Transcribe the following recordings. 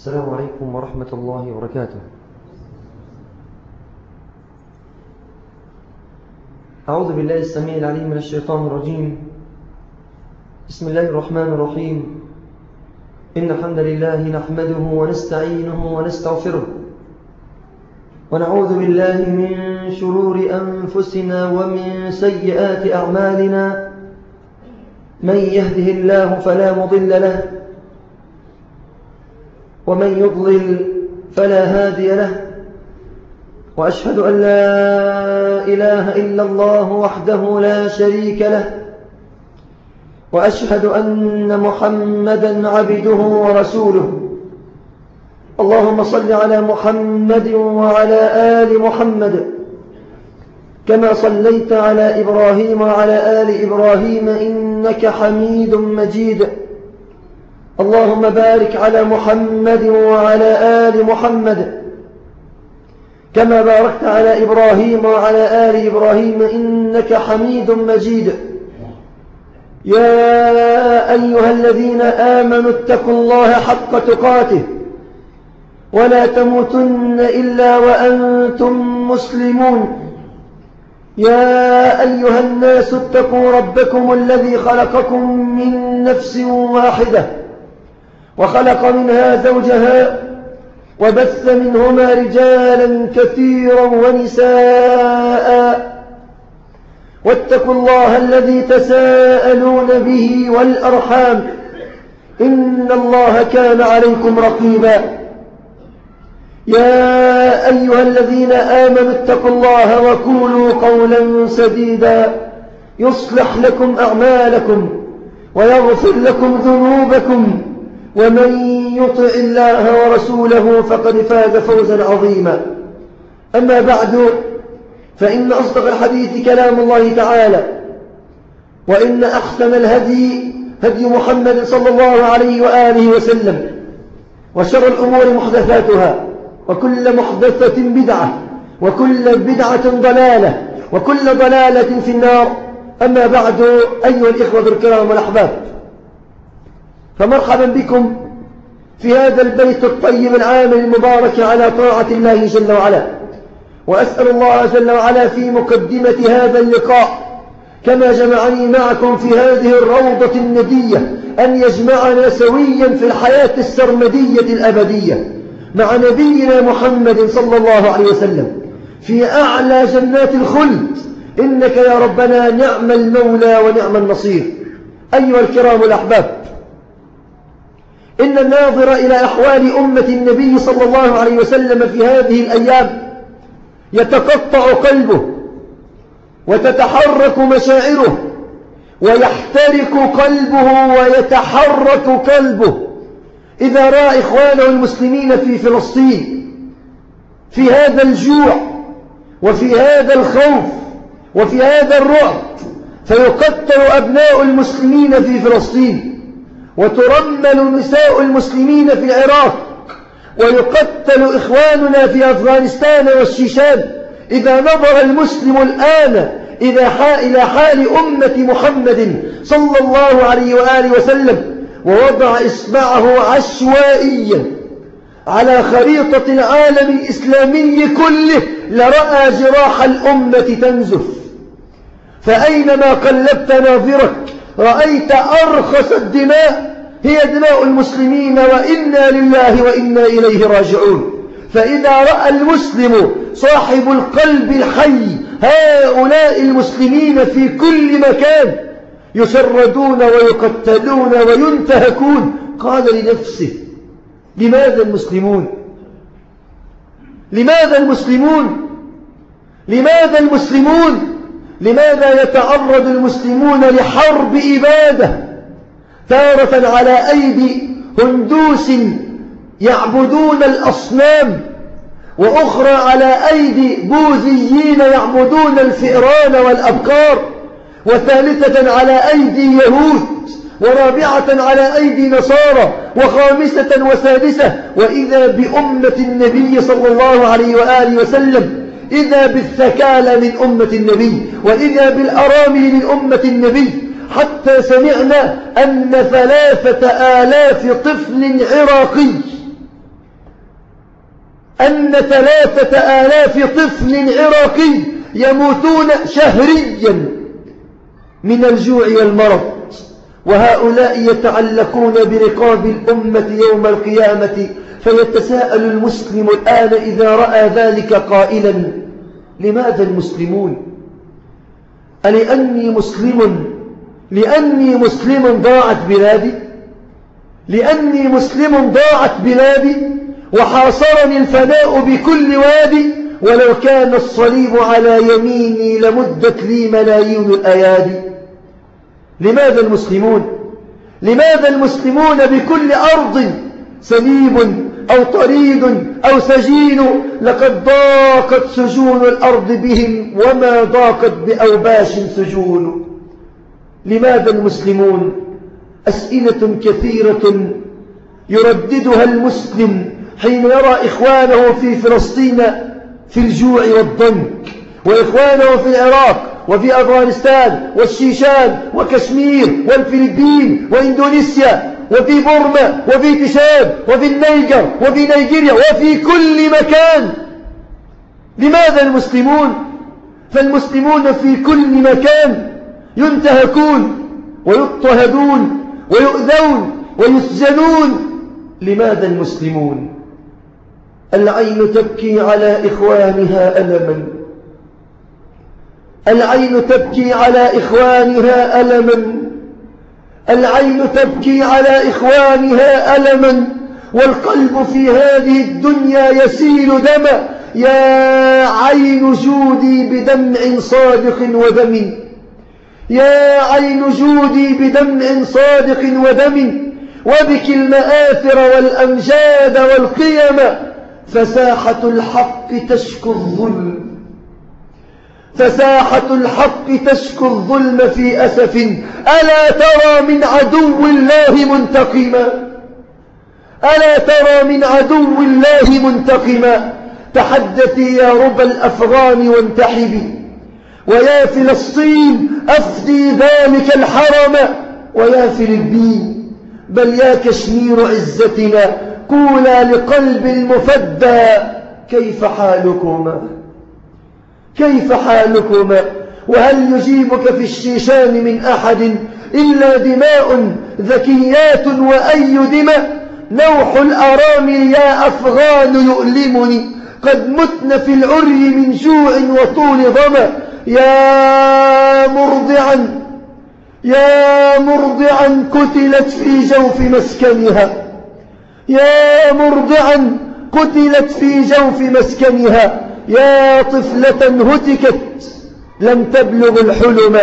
السلام عليكم ورحمة الله وبركاته. أعوذ بالله السميع العليم من الشيطان الرجيم. بسم الله الرحمن الرحيم. إن الحمد لله نحمده ونستعينه ونستغفره، ونعوذ بالله من شرور أنفسنا ومن سيئات أعمالنا. من يهده الله فلا مضل له، ومن يضلل فلا هادي له. وأشهد أن لا إله إلا الله وحده لا شريك له، وأشهد أن محمدا عبده ورسوله. اللهم صل على محمد وعلى آل محمد كما صليت على إبراهيم وعلى آل إبراهيم إنك حميد مجيد. اللهم بارك على محمد وعلى آل محمد كما باركت على إبراهيم وعلى آل إبراهيم إنك حميد مجيد. يا أيها الذين آمنوا اتقوا الله حق تقاته ولا تموتن إلا وأنتم مسلمون. يا أيها الناس اتقوا ربكم الذي خلقكم من نفس واحدة وخلق منها زوجها وبث منهما رجالا كثيرا ونساء. واتقوا الله الذي تساءلون به والأرحام إن الله كان عليكم رقيبا. يا أيها الذين آمنوا اتقوا الله وقولوا قولا سديدا يصلح لكم أعمالكم ويغفر لكم ذنوبكم، ومن يطع الله ورسوله فقد فاز فوزا عظيما. أما بعد، فإن أصدق الحديث كلام الله تعالى، وإن أحسن الهدي هدي محمد صلى الله عليه وآله وسلم، وشر الأمور محدثاتها، وكل محدثة بدعة، وكل بدعة ضلالة، وكل ضلالة في النار. أما بعد، أيها الإخوة الكرام والأحباب، فمرحبا بكم في هذا البيت الطيب العامر المبارك على طاعة الله جل وعلا. وأسأل الله جل وعلا في مقدمة هذا اللقاء كما جمعني معكم في هذه الروضة الندية أن يجمعنا سويا في الحياة السرمدية الأبدية مع نبينا محمد صلى الله عليه وسلم في أعلى جنات الخلد، إنك يا ربنا نعم المولى ونعم النصير. أيها الكرام الأحباب، إن الناظر إلى أحوال أمة النبي صلى الله عليه وسلم في هذه الأيام يتقطع قلبه وتتحرك مشاعره ويحترق قلبه ويتحرك قلبه إذا رأى إخوانه المسلمين في فلسطين في هذا الجوع وفي هذا الخوف وفي هذا الرعب، فيقتل أبناء المسلمين في فلسطين، وترمل نساء المسلمين في العراق، ويقتل إخواننا في أفغانستان والشيشان. إذا نظر المسلم الآن إلى حال أمة محمد صلى الله عليه وآله وسلم ووضع إصبعه عشوائيا على خريطة العالم الإسلامي كله لرأى جراح الأمة تنزف. فأينما قلبت ناظرك رأيت أرخص الدماء هي دماء المسلمين، وإنا لله وإنا إليه راجعون. فإذا رأى المسلم صاحب القلب الحي هؤلاء المسلمين في كل مكان يشردون ويقتلون وينتهكون، قال لنفسه: لماذا المسلمون؟ لماذا المسلمون؟ لماذا المسلمون؟ لماذا يتعرض المسلمون لحرب إبادة، تارة على أيدي هندوس يعبدون الأصنام، وأخرى على أيدي بوذيين يعبدون الفئران والأبقار، وثالثة على أيدي يهود، ورابعة على أيدي نصارى، وخامسة وسادسة، وإذا بأمة النبي صلى الله عليه وآله وسلم، إذا بالثكالى من أمة النبي، وإذا بالأرامل من أمة النبي، حتى سمعنا أن 3000 طفل عراقي أن 3000 طفل عراقي يموتون شهريا من الجوع والمرض، وهؤلاء يتعلقون برقاب الأمة يوم القيامة. فيتساءل المسلم الآن إذا رأى ذلك قائلا: لماذا المسلمون؟ لأني مسلم ضاعت بلادي؟ لأني مسلم ضاعت بلادي وحاصرني الفناء بكل وادي، ولو كان الصليب على يميني لمدت لي ملايين الأيادي. لماذا المسلمون؟ لماذا المسلمون بكل أرض سليب أو طريد أو سجين؟ لقد ضاقت سجون الأرض بهم وما ضاقت بأوباش سجون. لماذا المسلمون؟ أسئلة كثيرة يرددها المسلم حين يرى إخوانه في فلسطين في الجوع والضنك، وإخوانه في العراق وفي أفغانستان والشيشان وكشمير والفلبين وإندونيسيا وفي بورما وفي تشاد وفي النيجر وفي نيجيريا وفي كل مكان. لماذا المسلمون؟ فالمسلمون في كل مكان ينتهكون ويضطهدون ويؤذون ويسجنون. لماذا المسلمون؟ العين تبكي على إخوانها ألما، العين تبكي على إخوانها ألما، العين تبكي على إخوانها ألما، والقلب في هذه الدنيا يسيل دما. يا عين جودي بدمع صادق ودم، يا عين جودي بدمع صادق ودم، وبك المآثر والأمجاد والقيم، فساحة الحق تشكو الظلم، فساحة الحق تشكو الظلم في أسف. ألا ترى من عدو الله منتقما، ألا ترى من عدو الله منتقما. تحدثي يا رب الأفغان وانتحبي، ويا فلسطين أفدي ذلك الحرم، ويا فلبين بل يا كشمير عزتنا قولا لقلب المفدى كيف حالكما، كيف حالكما. وهل يجيبك في الشيشان من أحد إلا دماء ذكيات وأي دماء. نوح الأرامل يا أفغان يؤلمني، قد متن في العري من جوع وطول ظما. يا مرضعا، يا مرضعا قتلت في جوف مسكنها، يا مرضعا قتلت في جوف مسكنها. يا طفلة هتكت لم تبلغ الحلم،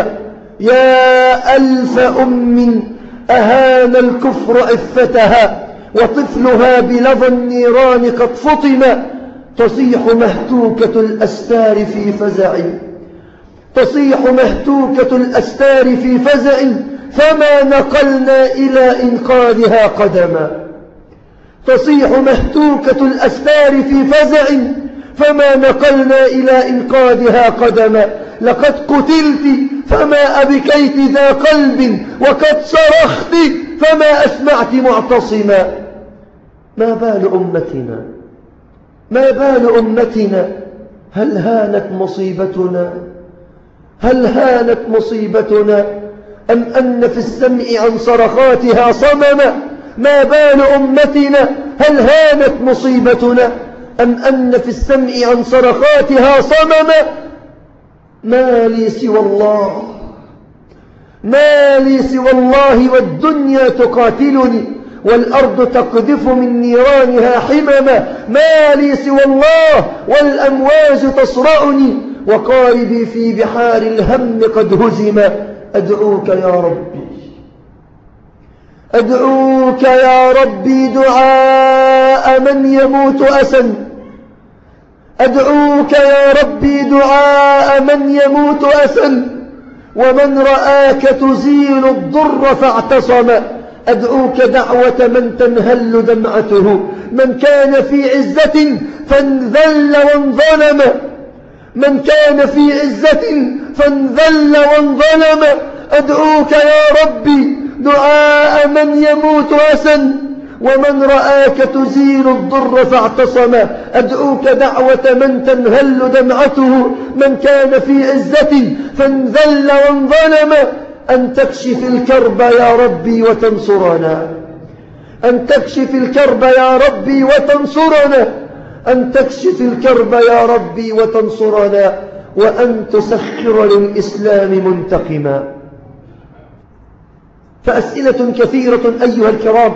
يا ألف أم أهان الكفر عفتها، وطفلها بلظى النيران قد فطم. تصيح مهتوكة الأستار في فزع، تصيح مهتوكة الأستار في فزع، فما نقلنا إلى إنقاذها قدما. تصيح مهتوكة الأستار في فزع، فما نقلنا إلى إنقاذها قدما. لقد قتلت فما أبكيت ذا قلب، وقد صرخت فما أسمعت معتصما. ما بال أمتنا، ما بال أمتنا؟ هل هانت مصيبتنا؟ هل هانت مصيبتنا أم أن في السمع عن صرخاتها صمما؟ ما بال أمتنا؟ هل هانت مصيبتنا أم أن في السمع عن صرخاتها صمما؟ ما لي سوى الله، ما لي سوى الله، والدنيا تقاتلني والأرض تقذف من نيرانها حمما. ما لي سوى الله والأمواج تصرعني، وقاربي في بحار الهم قد هزم. أدعوك يا ربي، أدعوك يا ربي دعاء من يموت أسا، أدعوك يا ربي دعاء من يموت أسا، ومن رآك تزيل الضر فاعتصم. أدعوك دعوة من تنهل دمعته، من كان في عزة فانذل وانظلم، من كان في عزة فانذل وانظلم. أدعوك يا ربي دعاء من يموت أسا، ومن رآك تزيل الضر فاعتصم. أدعوك دعوة من تنهل دمعته، من كان في عزة فانذل وانظلم، أن تكشف الكرب يا ربي وتنصرنا، أن تكشف الكرب يا ربي وتنصرنا، أن تكشف الكرب يا ربي وتنصرنا، وأن تسخر للإسلام منتقما. فأسئلة كثيرة أيها الكرام،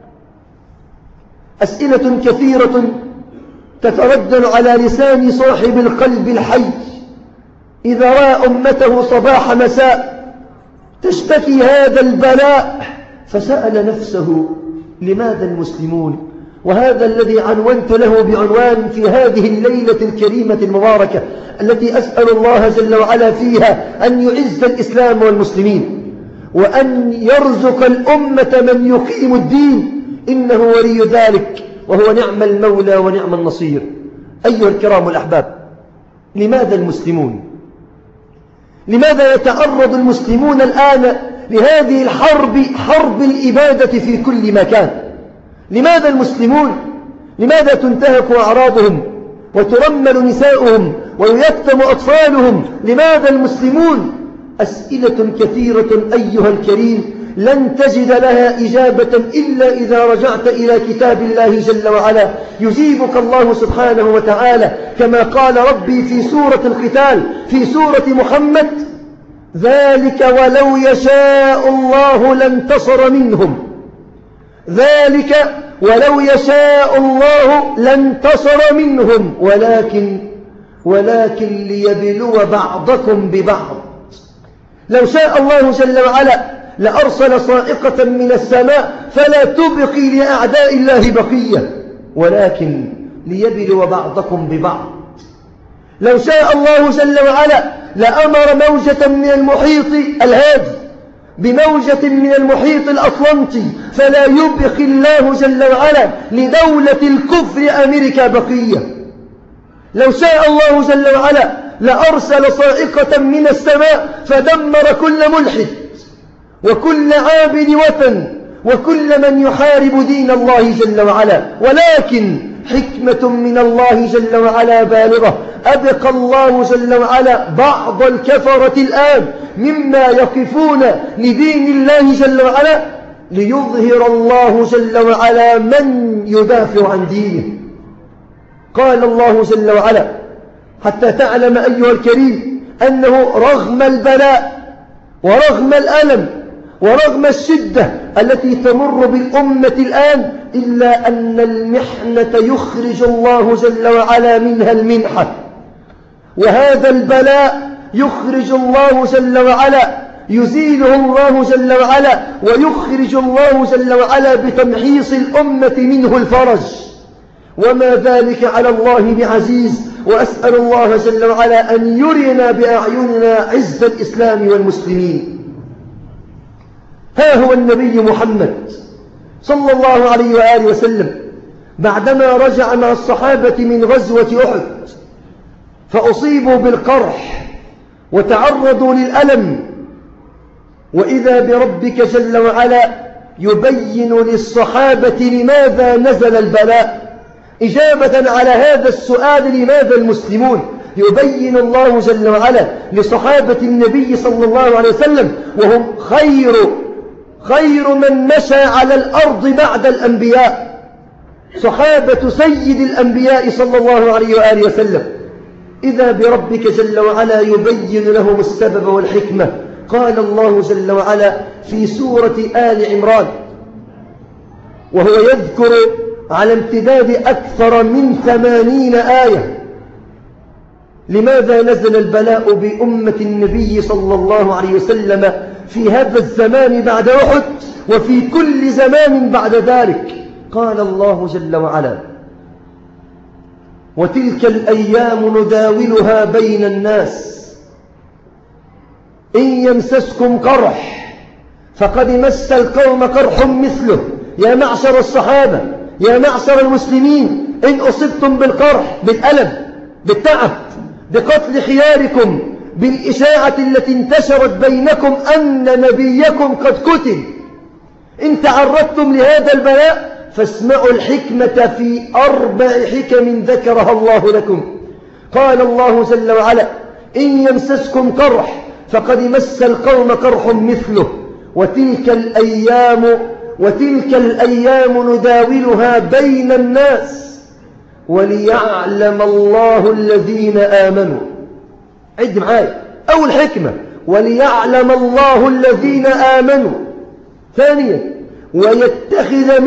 أسئلة كثيرة تتردد على لسان صاحب القلب الحي إذا رأى أمته صباح مساء تشتكي هذا البلاء، فسأل نفسه لماذا المسلمون؟ وهذا الذي عنونت له بعنوان في هذه الليلة الكريمة المباركة التي أسأل الله جل وعلا فيها أن يعز الإسلام والمسلمين، وأن يرزق الأمة من يقيم الدين، إنه ولي ذلك وهو نعم المولى ونعم النصير. أيها الكرام الأحباب، لماذا المسلمون؟ لماذا يتعرض المسلمون الآن لهذه الحرب، حرب الإبادة في كل مكان؟ لماذا المسلمون؟ لماذا تنتهك أعراضهم وترمل نساؤهم ويكتم أطفالهم؟ لماذا المسلمون؟ أسئلة كثيرة أيها الكريم لن تجد لها إجابة إلا إذا رجعت إلى كتاب الله جل وعلا. يجيبك الله سبحانه وتعالى كما قال ربي في سورة القتال في سورة محمد: ذلك ولو يشاء الله لانتصر منهم، ذلك ولو يشاء الله لانتصر منهم ولكن ليبلو بعضكم ببعض. لو شاء الله جل وعلا لأرسل صاعقة من السماء فلا تبقي لأعداء الله بقية، ولكن ليبلو بعضكم ببعض. لو شاء الله جل وعلا لأمر موجة من المحيط الهادي بموجة من المحيط الأطلنطي فلا يبقي الله جل وعلا لدولة الكفر أمريكا بقية. لو شاء الله جل وعلا لأرسل صاعقة من السماء فدمر كل ملحد وكل عابد وثن وكل من يحارب دين الله جل وعلا، ولكن حكمة من الله جل وعلا بالغة، أبقى الله جل وعلا بعض الكفرة الآن مما يقفون لدين الله جل وعلا ليظهر الله جل وعلا من يدافع عن دينه. قال الله جل وعلا: حتى تعلم أيها الكريم أنه رغم البلاء ورغم الألم ورغم الشدة التي تمر بالأمة الآن إلا أن المحنة يخرج الله جل وعلا منها المنحة، وهذا البلاء يخرج الله جل وعلا يزيله الله جل وعلا ويخرج الله جل وعلا بتمحيص الأمة منه الفرج، وما ذلك على الله بعزيز. وأسأل الله جل وعلا أن يرينا بأعيننا عز الإسلام والمسلمين. ها هو النبي محمد صلى الله عليه وآله وسلم بعدما رجع مع الصحابة من غزوة أحد فأصيبوا بالقرح وتعرضوا للألم، وإذا بربك جل وعلا يبين للصحابة لماذا نزل البلاء. إجابة على هذا السؤال لماذا المسلمون يبين الله جل وعلا لصحابة النبي صلى الله عليه وسلم وهم خير من مشى على الأرض بعد الأنبياء، صحابة سيد الأنبياء صلى الله عليه وآله وسلم. إذا بربك جل وعلا يبين لهم السبب والحكمة. قال الله جل وعلا في سورة آل عمران وهو يذكر على امتداد أكثر من 80 آية لماذا نزل البلاء بأمة النبي صلى الله عليه وسلم في هذا الزمان بعد أحد وفي كل زمان بعد ذلك. قال الله جل وعلا: وتلك الأيام نداولها بين الناس إن يمسسكم قرح فقد مس القوم قرح مثله. يا معشر الصحابة، يا معشر المسلمين، إن أصبتم بالقرح، بالألم، بالتعب، بقتل خياركم، بالإشاعة التي انتشرت بينكم أن نبيكم قد قتل، إن تعرضتم لهذا البلاء فاسمعوا الحكمة في 4 حكم ذكرها الله لكم. قال الله جل وعلا: إن يمسسكم قرح فقد مس القوم قرح مثله وتلك الأيام نداولها بين الناس وليعلم الله الذين آمنوا. عد معايا، أول حكمة وليعلم الله الذين آمنوا. ثانيا ويتخذ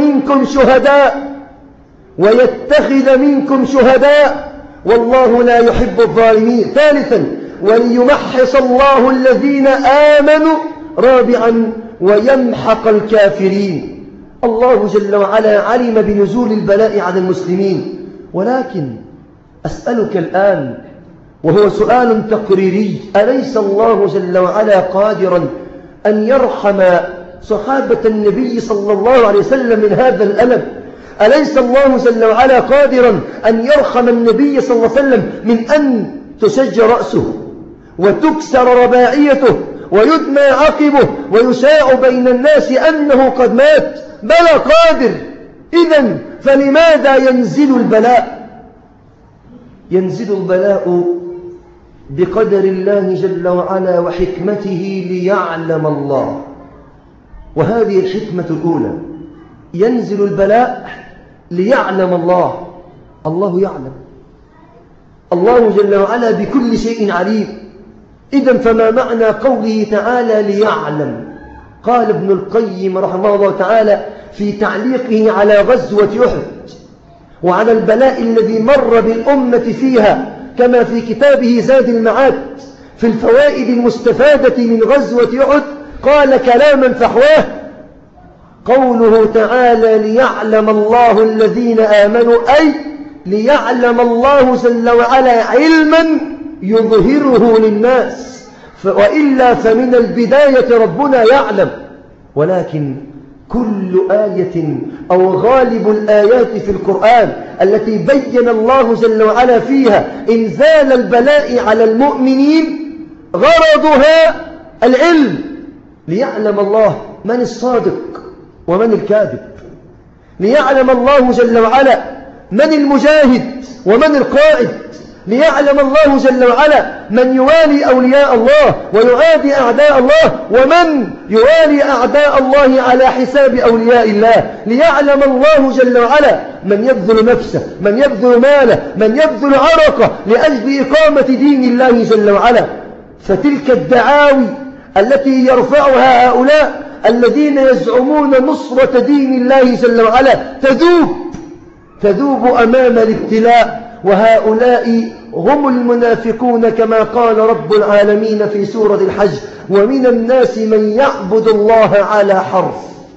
منكم شهداء والله لا يحب الظالمين. ثالثا وليمحص الله الذين آمنوا. رابعا ويمحق الكافرين. الله جل وعلا علم بنزول البلاء على المسلمين، ولكن أسألك الآن وهو سؤال تقريري: أليس الله جل وعلا قادرا أن يرحم صحابة النبي صلى الله عليه وسلم من هذا الألم؟ أليس الله جل وعلا قادرا أن يرحم النبي صلى الله عليه وسلم من أن تشج رأسه وتكسر رباعيته ويدمى عقبه ويشاع بين الناس أنه قد مات؟ بلى قادر. إذن فلماذا ينزل البلاء؟ ينزل البلاء بقدر الله جل وعلا وحكمته ليعلم الله. وهذه الحكمة الأولى، ينزل البلاء ليعلم الله. الله يعلم، الله جل وعلا بكل شيء عليم. إذن فما معنى قوله تعالى ليعلم؟ قال ابن القيم رحمه الله تعالى في تعليقه على غزوة أحد وعلى البلاء الذي مر بالأمة فيها، كما في كتابه زاد المعاد في الفوائد المستفادة من غزوة أحد، قال كلاما فحواه: قوله تعالى ليعلم الله الذين آمنوا، أي ليعلم الله جل وعلا علما يظهره للناس، وإلا فمن البداية ربنا يعلم. ولكن كل آية أو غالب الآيات في القرآن التي بين الله جل وعلا فيها إنزال البلاء على المؤمنين غرضها العلم، ليعلم الله من الصادق ومن الكاذب، ليعلم الله جل وعلا من المجاهد ومن القائد، ليعلم الله جل وعلا من يوالي أولياء الله ويعادي أعداء الله ومن يوالي أعداء الله على حساب أولياء الله، ليعلم الله جل وعلا من يبذل نفسه، من يبذل ماله، من يبذل عرقه لأجل إقامة دين الله جل وعلا. فتلك الدعاوي التي يرفعها هؤلاء الذين يزعمون نصرة دين الله جل وعلا تذوب أمام الابتلاء، وهؤلاء هم المنافقون كما قال رب العالمين في سورة الحج: ومن الناس من يعبد الله على حرف،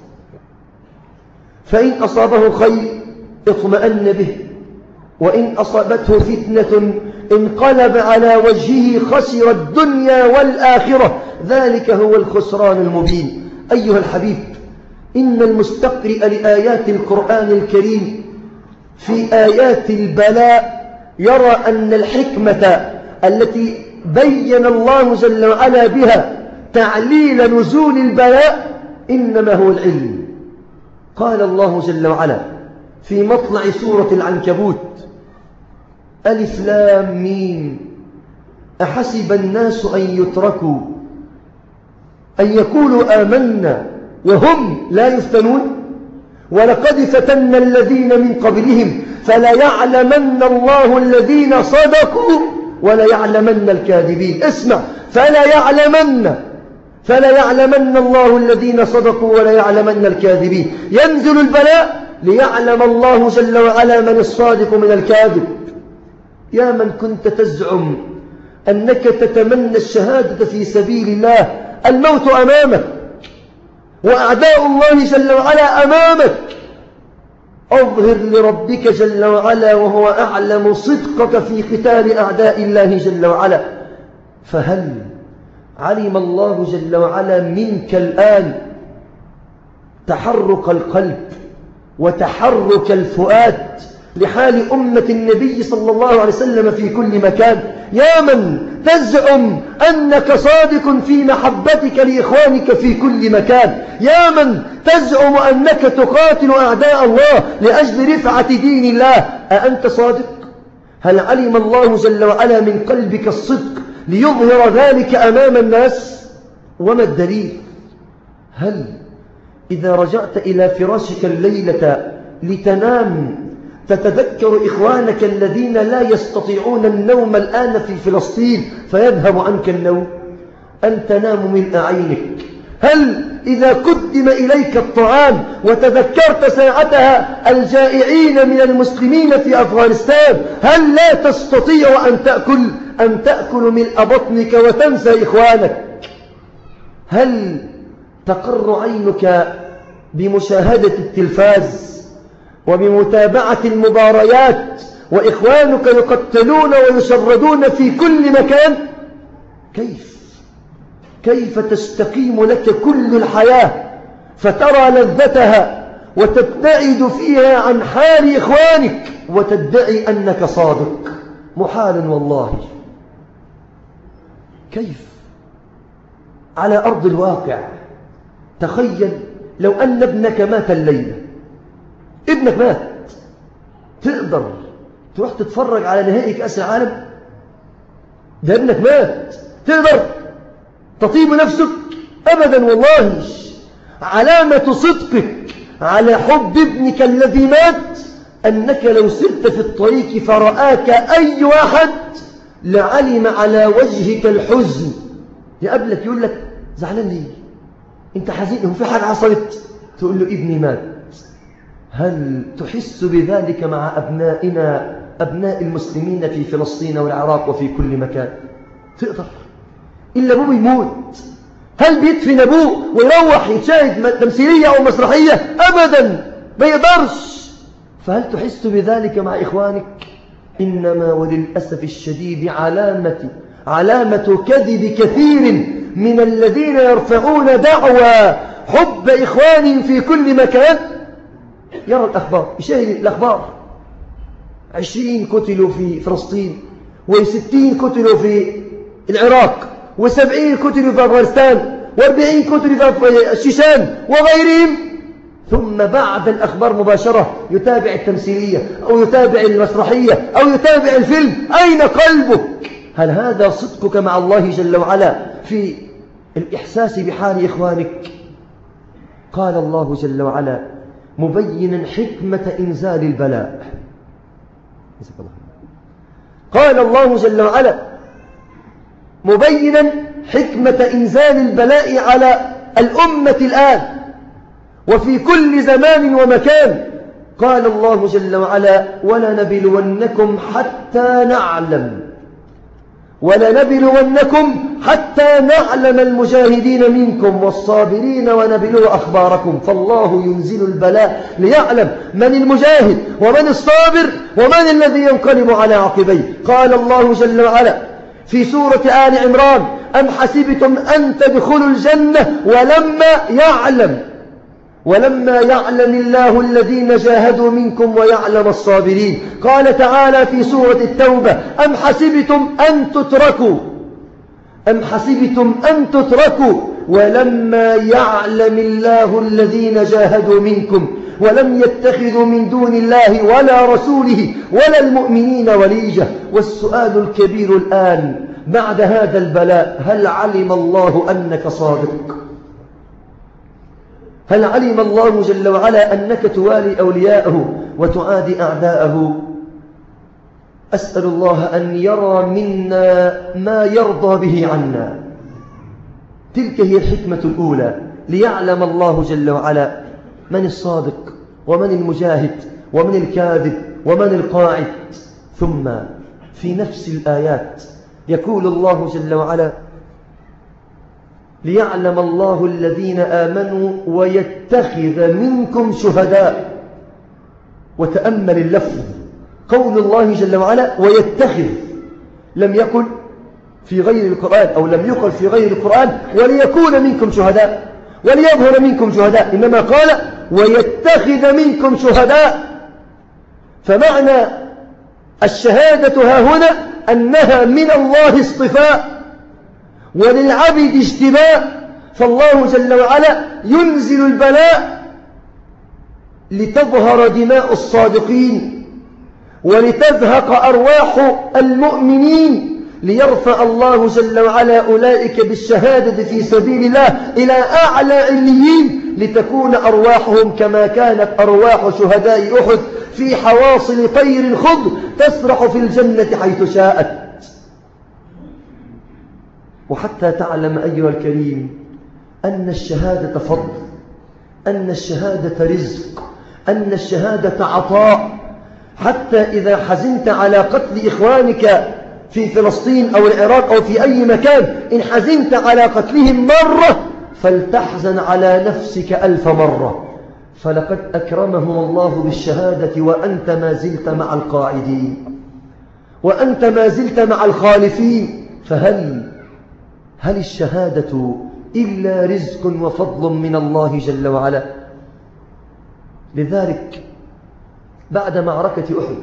فإن أصابه خير اطمأن به وإن أصابته فتنة انقلب على وجهه خسر الدنيا والآخرة، ذلك هو الخسران المبين. أيها الحبيب، إن المستقرئ لآيات القرآن الكريم في آيات البلاء يرى أن الحكمة التي بين الله جل وعلا بها تعليل نزول البلاء إنما هو العلم. قال الله جل وعلا في مطلع سورة العنكبوت: ألف لام ميم أحسب الناس أن يتركوا أن يقولوا آمنا وهم لا يفتنون ولقد فتنا الذين من قبلهم فليعلمن الله الذين صدقوا وليعلمن الكاذبين. اسمع: فليعلمن الله الذين صدقوا وليعلمن الكاذبين. ينزل البلاء ليعلم الله جل وعلا من الصادق من الكاذب. يا من كنت تزعم أنك تتمنى الشهادة في سبيل الله، الموت أمامك وأعداء الله جل وعلا أمامك، أظهر لربك جل وعلا وهو أعلم صدقك في قتال أعداء الله جل وعلا. فهل علم الله جل وعلا منك الآن تحرك القلب وتحرك الفؤاد لحال أمة النبي صلى الله عليه وسلم في كل مكان؟ يا من تزعم أنك صادق في محبتك لإخوانك في كل مكان، يا من تزعم أنك تقاتل أعداء الله لأجل رفعة دين الله، أأنت صادق؟ هل علم الله جل وعلا من قلبك الصدق ليظهر ذلك أمام الناس؟ وما الدليل؟ هل إذا رجعت إلى فراشك الليلة لتنام تتذكر إخوانك الذين لا يستطيعون النوم الآن في فلسطين فيذهب عنك النوم؟ أن تنام ملء عينك. هل إذا قدم إليك الطعام وتذكرت ساعتها الجائعين من المسلمين في أفغانستان هل لا تستطيع أن تأكل ملء بطنك وتنسى إخوانك؟ هل تقر عينك بمشاهدة التلفاز وبمتابعة المباريات وإخوانك يقتلون ويشردون في كل مكان؟ كيف تستقيم لك كل الحياة فترى لذتها وتبتعد فيها عن حال إخوانك وتدعي أنك صادق؟ محال والله. كيف على أرض الواقع؟ تخيل لو أن ابنك مات الليلة، ابنك مات، تقدر تروح تتفرج على نهائي كأس العالم؟ ده ابنك مات، تقدر تطيب نفسك؟ أبدا والله. علامة صدقك على حب ابنك الذي مات أنك لو سرت في الطريق فرآك أي واحد لعلم على وجهك الحزن. يقابلك يقول لك زعلان ليه؟ انت حزين؟ هو في حاجة حصلت؟ تقول له ابني مات. هل تحس بذلك مع أبنائنا أبناء المسلمين في فلسطين والعراق وفي كل مكان؟ تقدر؟ إلا أبوه يموت. هل بيدفن أبوه ويروح يشاهد تمثيلية أو مسرحية؟ أبدا، ما يقدرش. فهل تحس بذلك مع إخوانك؟ إنما وللأسف الشديد علامة كذب كثير من الذين يرفعون دعوى حب إخوانهم في كل مكان. يرى الأخبار، يشاهد الأخبار، 20 قتلوا في فلسطين، و60 قتلوا في العراق، و70 قتلوا في أفغانستان، و40 قتلوا في الشيشان وغيرهم، ثم بعد الأخبار مباشرة يتابع التمثيلية أو يتابع المسرحية أو يتابع الفيلم. أين قلبك؟ هل هذا صدقك مع الله جل وعلا في الإحساس بحال إخوانك؟ قال الله جل وعلا مبينا حكمة إنزال البلاء. قال الله جل وعلا مبينا حكمة إنزال البلاء على الأمة الآن وفي كل زمان ومكان. قال الله جل وعلا ولنبلونكم حتى نعلم المجاهدين منكم والصابرين ونبلو أخباركم. فالله ينزل البلاء ليعلم من المجاهد ومن الصابر ومن الذي ينقلب على عقبيه. قال الله جل وعلا في سورة آل عمران أم حسبتم أن تدخلوا الجنة ولما يعلم الله الذين جاهدوا منكم ويعلم الصابرين. قال تعالى في سورة التوبة أم حسبتم أن تتركوا ولما يعلم الله الذين جاهدوا منكم ولم يتخذوا من دون الله ولا رسوله ولا المؤمنين وليجة. والسؤال الكبير الآن بعد هذا البلاء هل علم الله أنك صادق؟ هل علم الله جل وعلا أنك توالي أولياءه وتعادي أعداءه؟ أسأل الله أن يرى منا ما يرضى به عنا. تلك هي الحكمة الأولى، ليعلم الله جل وعلا من الصادق ومن المجاهد ومن الكاذب ومن القاعد. ثم في نفس الآيات يقول الله جل وعلا ليعلم الله الذين آمنوا ويتخذ منكم شهداء. وتأمل اللفظ، قول الله جل وعلا ويتخذ، لم يقل في غير القرآن أو لم يقل في غير القرآن وليكون منكم شهداء وليظهر منكم شهداء، إنما قال ويتخذ منكم شهداء. فمعنى الشهادة ها هنا أنها من الله اصطفاء وللعبد اجتباء، فالله جل وعلا ينزل البلاء لتظهر دماء الصادقين ولتزهق أرواح المؤمنين، ليرفع الله جل وعلا أولئك بالشهادة في سبيل الله إلى أعلى عليين، لتكون أرواحهم كما كانت أرواح شهداء أحد في حواصل طير خضر تسرح في الجنة حيث شاءت. وحتى تعلم أيها الكريم أن الشهادة فضل، أن الشهادة رزق، أن الشهادة عطاء. حتى إذا حزنت على قتل إخوانك في فلسطين أو العراق أو في أي مكان، إن حزنت على قتلهم مرة فلتحزن على نفسك 1000 مرة، فلقد أكرمهم الله بالشهادة وأنت ما زلت مع القاعدين وأنت ما زلت مع الخالفين. فهل الشهادة إلا رزق وفضل من الله جل وعلا؟ لذلك بعد معركة أحد،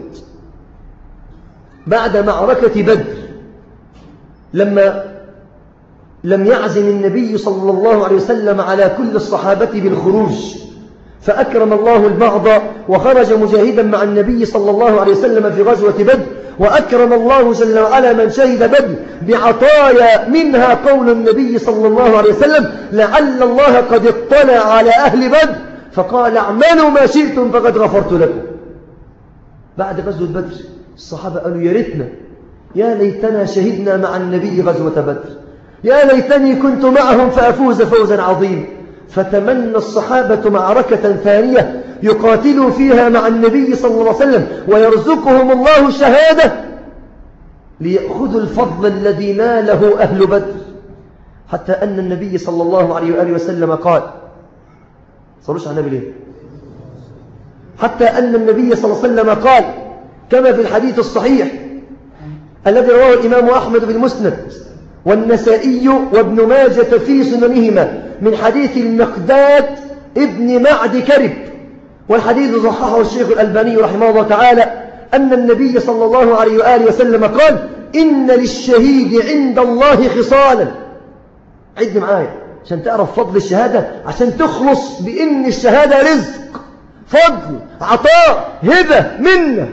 بعد معركة بدر، لما لم يعزم النبي صلى الله عليه وسلم على كل الصحابة بالخروج، فأكرم الله البعض وخرج مجاهدا مع النبي صلى الله عليه وسلم في غزوة بدر، وأكرم الله جل وعلا من شهد بدر بعطايا، منها قول النبي صلى الله عليه وسلم: لعل الله قد اطلع على أهل بدر فقال اعملوا ما شئتم فقد غفرت لكم. بعد غزوة بدر الصحابة قالوا: يا ريتنا، يا ليتنا شهدنا مع النبي غزوة بدر، يا ليتني كنت معهم فأفوز فوزا عظيما. فتمنى الصحابة معركة ثانية يقاتلوا فيها مع النبي صلى الله عليه وسلم ويرزقهم الله شهادة ليأخذوا الفضل الذي ناله أهل بدر. حتى أن النبي صلى الله عليه وآله وسلم قال، صلوش على النبي ليه؟ حتى أن النبي صلى الله عليه وسلم قال كما في الحديث الصحيح الذي رواه الإمام أحمد بالمسند والنسائي وابن ماجة في سننهما من حديث المقداد ابن معد كرب، والحديث صححه الشيخ الألباني رحمه الله تعالى، أن النبي صلى الله عليه وآله وسلم قال: إن للشهيد عند الله خصالا. عد معايا عشان تعرف فضل الشهادة، عشان تخلص بإن الشهادة رزق، فضل، عطاء، هبة، منة.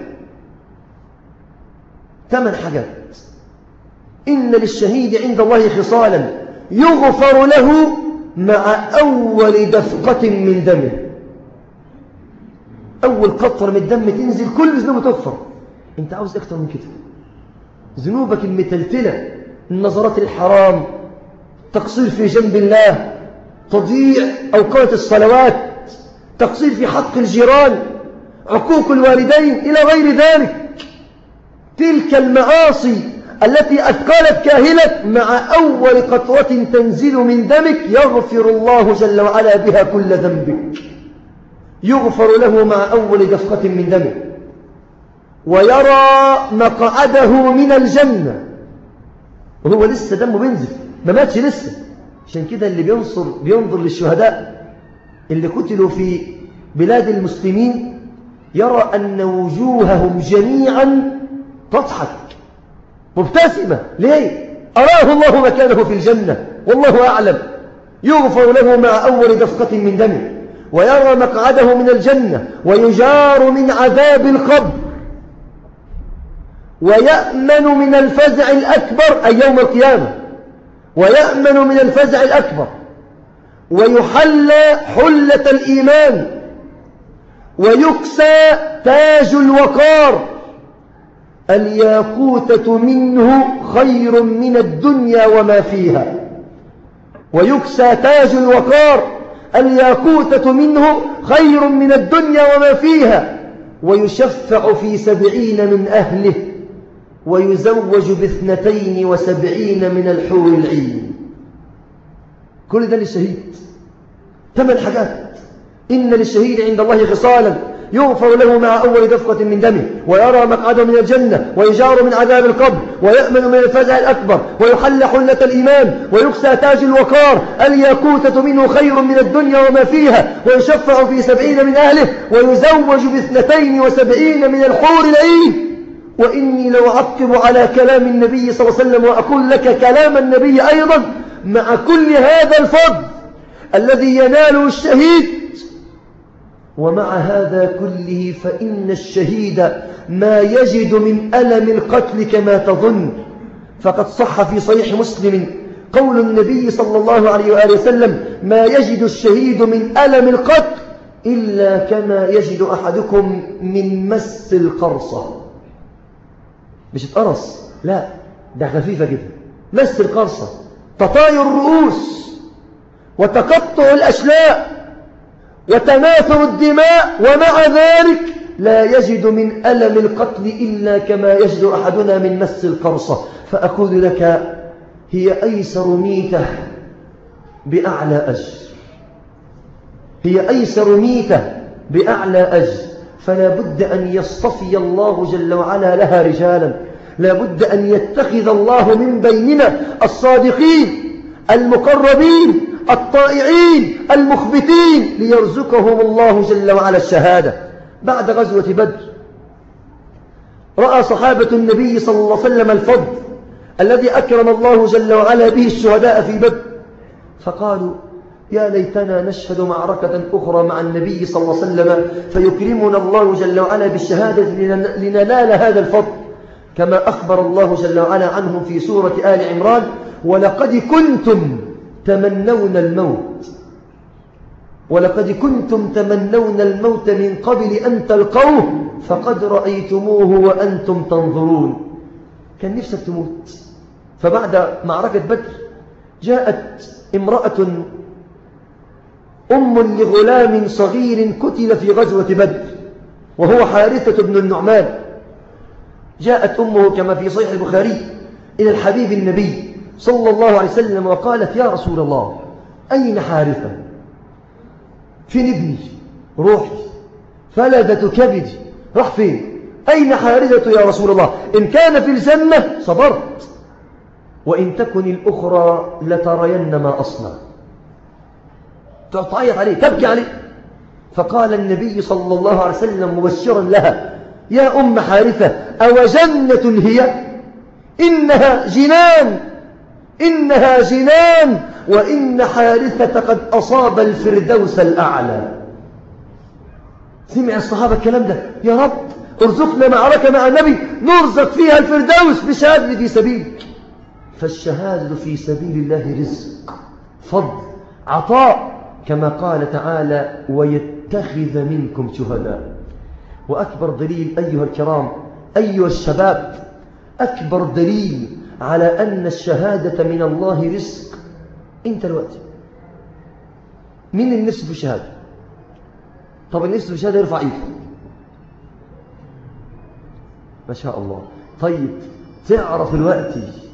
8 حاجات. إن للشهيد عند الله خصالا يغفر له مع أول دفقة من دمه. أول قطرة من الدم تنزل كل ذنوبه تغفر. أنت عاوز أكتر من كده؟ ذنوبك المتلتلة، النظرات الحرام، تقصير في جنب الله، تضييع أوقات الصلوات، تقصير في حق الجيران، عقوق الوالدين إلى غير ذلك، تلك المعاصي التي أثقلت كاهلك، مع أول قطرة تنزل من دمك يغفر الله جل وعلا بها كل ذنبك، يغفر له مع أول دفقة من دمه، ويرى مقعده من الجنة وهو لسه دمه بينزل، ما ماتش لسه. عشان كده اللي بينظر للشهداء اللي قتلوا في بلاد المسلمين يرى أن وجوههم جميعا تضحك مبتسمة. ليه؟ أراه الله مكانه في الجنة والله أعلم. يغفر له مع أول دفقة من دمه، ويرى مقعده من الجنة، ويجار من عذاب القبر، ويأمن من الفزع الأكبر أي يوم القيامة، ويأمن من الفزع الأكبر، ويحلى حلة الإيمان، ويكسى تاج الوقار. الياقوتة منه خير من الدنيا وما فيها. ويكسى تاج الوقار، الياقوتة منه خير من الدنيا وما فيها. ويشفع في 70 من أهله، ويزوج ب72 من الحور العين. كل ده للشهيد. 8 حاجات. إن للشهيد عند الله خصالا يغفر له مع أول دفقة من دمه، ويرى مقعده من الجنة، ويجار من عذاب القبر، ويأمن من الفزع الأكبر، ويحل حلة الإيمان، ويكسى تاج الوقار. الياقوتة منه خير من الدنيا وما فيها. ويشفع في 70 من أهله، ويزوج ب72 من الحور العين. وإني لو أعقب على كلام النبي صلى الله عليه وسلم وأقول لك كلام النبي أيضا مع كل هذا الفضل الذي يناله الشهيد، ومع هذا كله فإن الشهيد ما يجد من ألم القتل كما تظن. فقد صح في صحيح مسلم قول النبي صلى الله عليه وآله وسلم: ما يجد الشهيد من ألم القتل إلا كما يجد أحدكم من مس القرصة. مش اتقرص، لا، ده خفيفة جدا. مس القرصة تطاير الرؤوس وتقطع الأشلاء وتناثر الدماء، ومع ذلك لا يجد من ألم القتل إلا كما يجد أحدنا من مس القرصة. فأقول لك: هي أيسر ميتة بأعلى أجر، هي أيسر ميتة بأعلى أجر. فلا بد أن يصطفي الله جل وعلا لها رجالا، لا بد أن يتخذ الله من بيننا الصادقين المقربين الطائعين المخبتين ليرزقهم الله جل وعلا الشهادة. بعد غزوة بدر رأى صحابة النبي صلى الله عليه وسلم الفضل الذي أكرم الله جل وعلا به الشهداء في بدر، فقالوا: يا ليتنا نشهد معركة أخرى مع النبي صلى الله عليه وسلم فيكرمنا الله جل وعلا بالشهادة لننال هذا الفضل، كما أخبر الله جل وعلا عنهم في سورة آل عمران: ولقد كنتم تمنون الموت، ولقد كنتم تمنون الموت من قبل أن تلقوه فقد رأيتموه وأنتم تنظرون. كان نفسك تموت. فبعد معركة بدر جاءت امرأة أم لغلام صغير قتل في غزوة بدر وهو حارثة بن النعمان. جاءت أمه كما في صحيح البخاري إلى الحبيب النبي صلى الله عليه وسلم وقالت: يا رسول الله، أين حارثة؟ فين ابني؟ روحي، فلذة كبدي، راح فين؟ أين حارثة يا رسول الله؟ إن كان في الجنة صبرت، وإن تكن الأخرى لترين ما أصنع. تعيط عليه، تبكي عليه. فقال النبي صلى الله عليه وسلم مبشرا لها: يا أم حارثة، أو جنة هي؟ إنها جنان، إنها جنان، وإن حارثة قد أصاب الفردوس الأعلى. سمع الصحابة الكلام ده: يا رب ارزقنا معركة مع النبي نرزق فيها الفردوس بشهادة في سبيلك. فالشهادة في سبيل الله رزق، فضل، عطاء، كما قال تعالى: ويتخذ منكم شهداء. وأكبر دليل أيها الكرام، أيها الشباب، أكبر دليل على أن الشهادة من الله رزق. أنت الوقت مين النفس في الشهادة؟ طب النفس في الشهادة يرفع إيده. ما شاء الله. طيب تعرف الوقت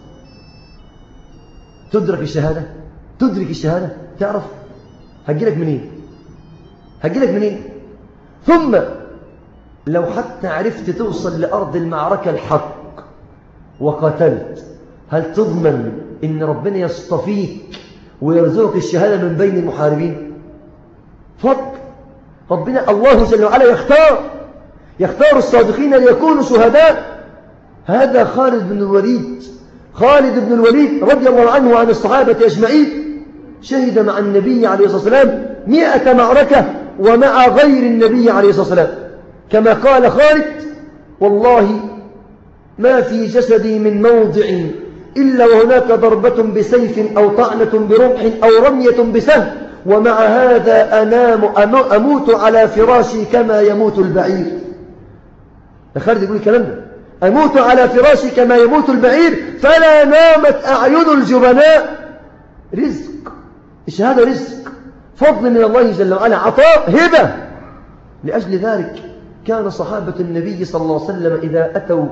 تدرك الشهادة؟ تدرك الشهادة؟ تعرف هتجيلك منين؟ هتجيلك منين؟ ثم لو حتى عرفت توصل لأرض المعركة الحق وقتلت، هل تضمن إن ربنا يصطفيك ويرزقك الشهادة من بين المحاربين؟ فضل ربنا، الله جل وعلا يختار الصادقين ليكونوا شهداء. هذا خالد بن الوليد، خالد بن الوليد رضي الله عنه وعن الصحابة أجمعين، شهد مع النبي عليه الصلاة والسلام 100 معركة ومع غير النبي عليه الصلاة والسلام، كما قال خالد: والله ما في جسدي من موضع إلا وهناك ضربة بسيف أو طعنة برمح أو رمية بسهم، ومع هذا أموت على فراشي كما يموت البعير. خالد يقول الكلام ده: أموت على فراشي كما يموت البعير فلا نامت أعين الجبناء. رزق، الشهادة رزق، فضل من الله جل وعلا، عطاء، هبة. لأجل ذلك كان صحابة النبي صلى الله عليه وسلم إذا أتوا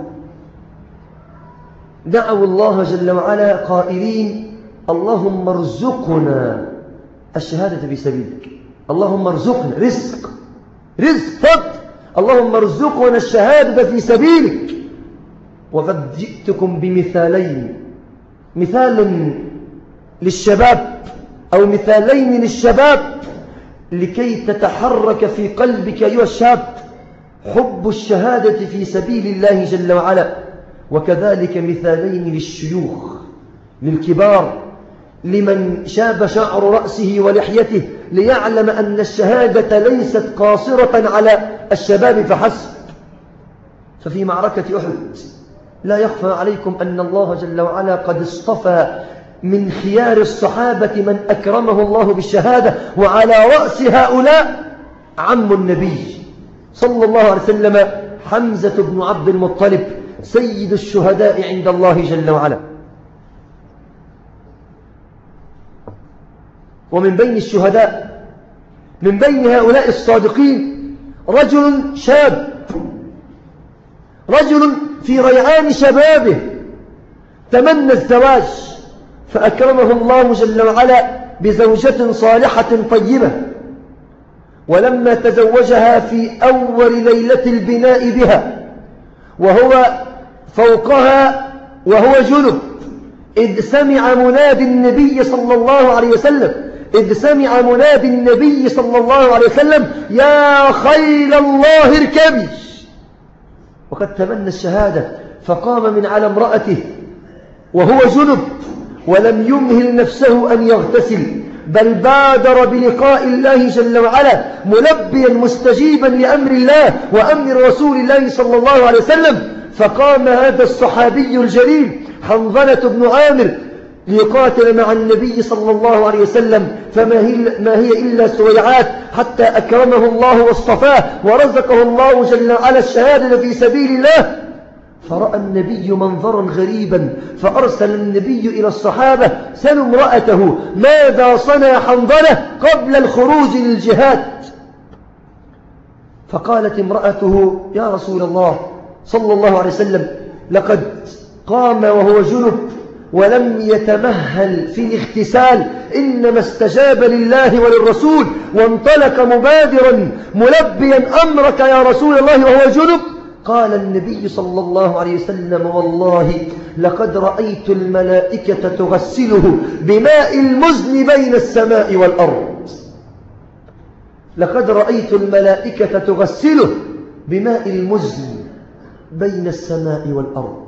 دعوا الله جل وعلا قائلين: اللهم ارزقنا الشهادة في سبيلك، اللهم ارزقنا، رزق، فضل، اللهم ارزقنا الشهادة في سبيلك. وقد جئتكم بمثالين، مثال للشباب أو مثالين للشباب لكي تتحرك في قلبك أيها الشاب حب الشهادة في سبيل الله جل وعلا. وكذلك مثالين للشيوخ، للكبار، لمن شاب شعر رأسه ولحيته، ليعلم أن الشهادة ليست قاصرة على الشباب فحسب. ففي معركة أحد لا يخفى عليكم أن الله جل وعلا قد اصطفى من خيار الصحابة من أكرمه الله بالشهادة، وعلى رأس هؤلاء عم النبي صلى الله عليه وسلم حمزة بن عبد المطلب سيد الشهداء عند الله جل وعلا. ومن بين الشهداء، من بين هؤلاء الصادقين، رجل شاب، رجل في ريعان شبابه تمنى الزواج، فأكرمه الله جل وعلا بزوجة صالحة طيبة، ولما تزوجها في أول ليلة البناء بها وهو فوقها وهو جنب، إذ سمع منادي النبي صلى الله عليه وسلم، إذ سمع منادي النبي صلى الله عليه وسلم: يا خيل الله اركبي. وقد تمنى الشهادة، فقام من على امرأته وهو جنب، ولم يمهل نفسه أن يغتسل، بل بادر بلقاء الله جل وعلا ملبيا مستجيبا لأمر الله وأمر رسول الله صلى الله عليه وسلم. فقام هذا الصحابي الجليل حنظلة بن عامر ليقاتل مع النبي صلى الله عليه وسلم، ما هي إلا سويعات حتى أكرمه الله واصطفاه ورزقه الله جل وعلا الشهادة في سبيل الله. فرأى النبي منظرا غريبا، فأرسل النبي إلى الصحابة: سلوا امرأته ماذا صنع حنظلة قبل الخروج للجهاد. فقالت امرأته: يا رسول الله صلى الله عليه وسلم، لقد قام وهو جنب ولم يتمهل في الاغتسال، إنما استجاب لله وللرسول وانطلق مبادرا ملبيا أمرك يا رسول الله وهو جنب. قال النبي صلى الله عليه وسلم: والله لقد رأيت الملائكة تغسله بماء المزن بين السماء والأرض. لقد رأيت الملائكة تغسله بماء المزن بين السماء والأرض.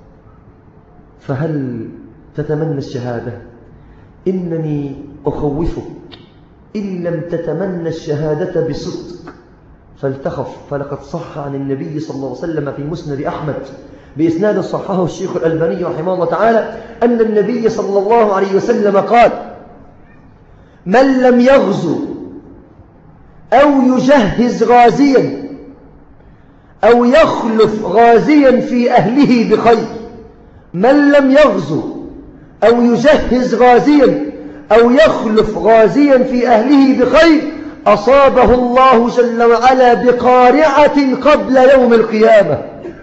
فهل تتمنى الشهادة؟ إنني أخوفك إن لم تتمنى الشهادة بصدق فلتخف، فلقد صح عن النبي صلى الله عليه وسلم في مسند أحمد بإسناد صححه الشيخ الألباني رحمه الله تعالى أن النبي صلى الله عليه وسلم قال: من لم يغزو أو يجهز غازيا أو يخلف غازيا في أهله بخير، من لم يغزو أو يجهز غازيا أو يخلف غازيا في أهله بخير أصابه الله جل وعلا بقارعة قبل يوم القيامة.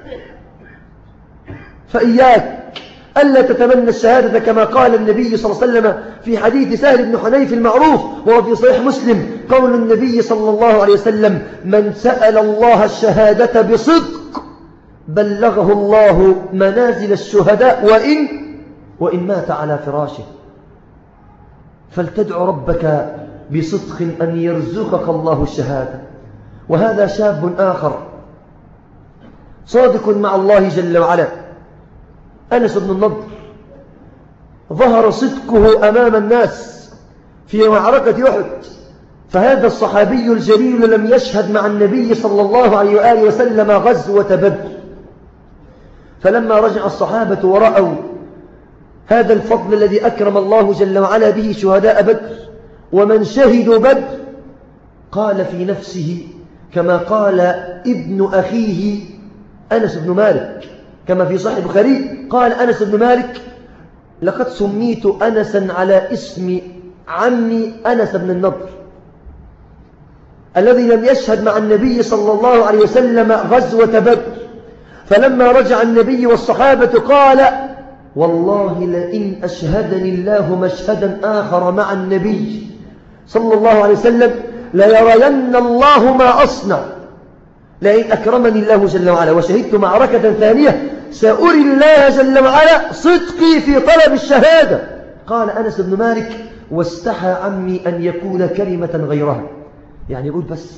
فإياك ألا تتمنى الشهادة، كما قال النبي صلى الله عليه وسلم في حديث سهل بن حنيف المعروف وهو في صحيح مسلم، قول النبي صلى الله عليه وسلم: من سأل الله الشهادة بصدق بلغه الله منازل الشهداء وإن مات على فراشه. فلتدع ربك بصدق أن يرزقك الله الشهادة. وهذا شاب آخر صادق مع الله جل وعلا، أنس بن النضر، ظهر صدقه أمام الناس في معركة أحد. فهذا الصحابي الجليل لم يشهد مع النبي صلى الله عليه وآله وسلم غزوة بدر. فلما رجع الصحابة ورأوا هذا الفضل الذي أكرم الله جل وعلا به شهداء بدر ومن شهدوا بدر، قال في نفسه كما قال ابن أخيه أنس بن مالك كما في صحيح البخاري، قال أنس بن مالك: لقد سميت أنسا على اسم عمي أنس بن النضر الذي لم يشهد مع النبي صلى الله عليه وسلم غزوة بدر. فلما رجع النبي والصحابة قال: والله لئن أشهدني الله مشهدا آخر مع النبي صلى الله عليه وسلم ليرين الله ما أصنع، لئن أكرمني الله جل وعلا وشهدت معركة ثانية سأري الله جل وعلا صدقي في طلب الشهادة. قال أنس بن مالك: واستحى عمي أن يكون كلمة غيرها، يعني يقول بس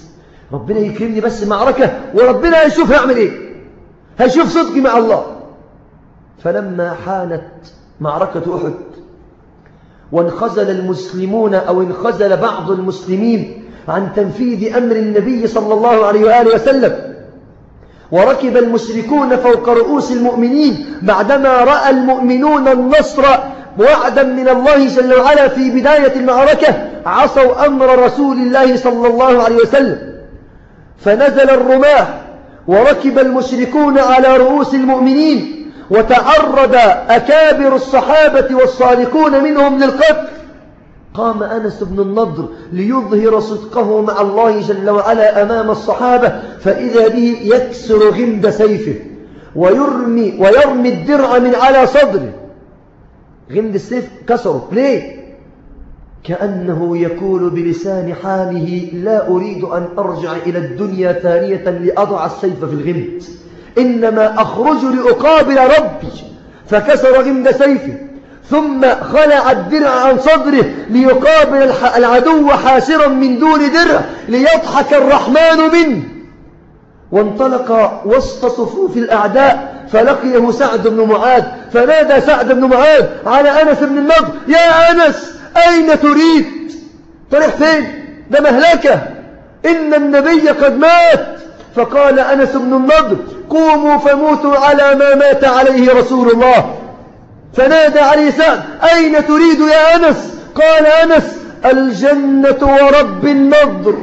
ربنا يكرمني بس معركة وربنا هيشوف هيعمل إيه، هيشوف صدقي مع الله. فلما حانت معركة أحد وانخزل المسلمون أو انخزل بعض المسلمين عن تنفيذ أمر النبي صلى الله عليه وآله وسلم، وركب المشركون فوق رؤوس المؤمنين بعدما رأى المؤمنون النصر وعدا من الله جل وعلا في بداية المعركة، عصوا أمر رسول الله صلى الله عليه وسلم، فنزل الرماح وركب المشركون على رؤوس المؤمنين، وتعرض أكابر الصحابة والصادقون منهم للقتل. قام أنس بن النضر ليظهر صدقه مع الله جل وعلا أمام الصحابة، فإذا به يكسر غمد سيفه ويرمي الدرع من على صدره. غمد السيف كسره ليه؟ كأنه يقول بلسان حاله لا أريد أن أرجع إلى الدنيا ثانية لأضع السيف في الغمد، إنما أخرج لأقابل ربي. فكسر غمد سيفه ثم خلع الدرع عن صدره ليقابل العدو حاسرا من دون درع ليضحك الرحمن منه. وانطلق وسط صفوف الأعداء فلقيه سعد بن معاذ، فنادى سعد بن معاذ على أنس بن النضر: يا أنس أين تريد؟ طريح فين؟ ده مهلكة، إن النبي قد مات. فقال أنس بن النضر: قوموا فموتوا على ما مات عليه رسول الله. فنادى عليه سعد: أين تريد يا أنس؟ قال أنس: الجنة ورب النضر،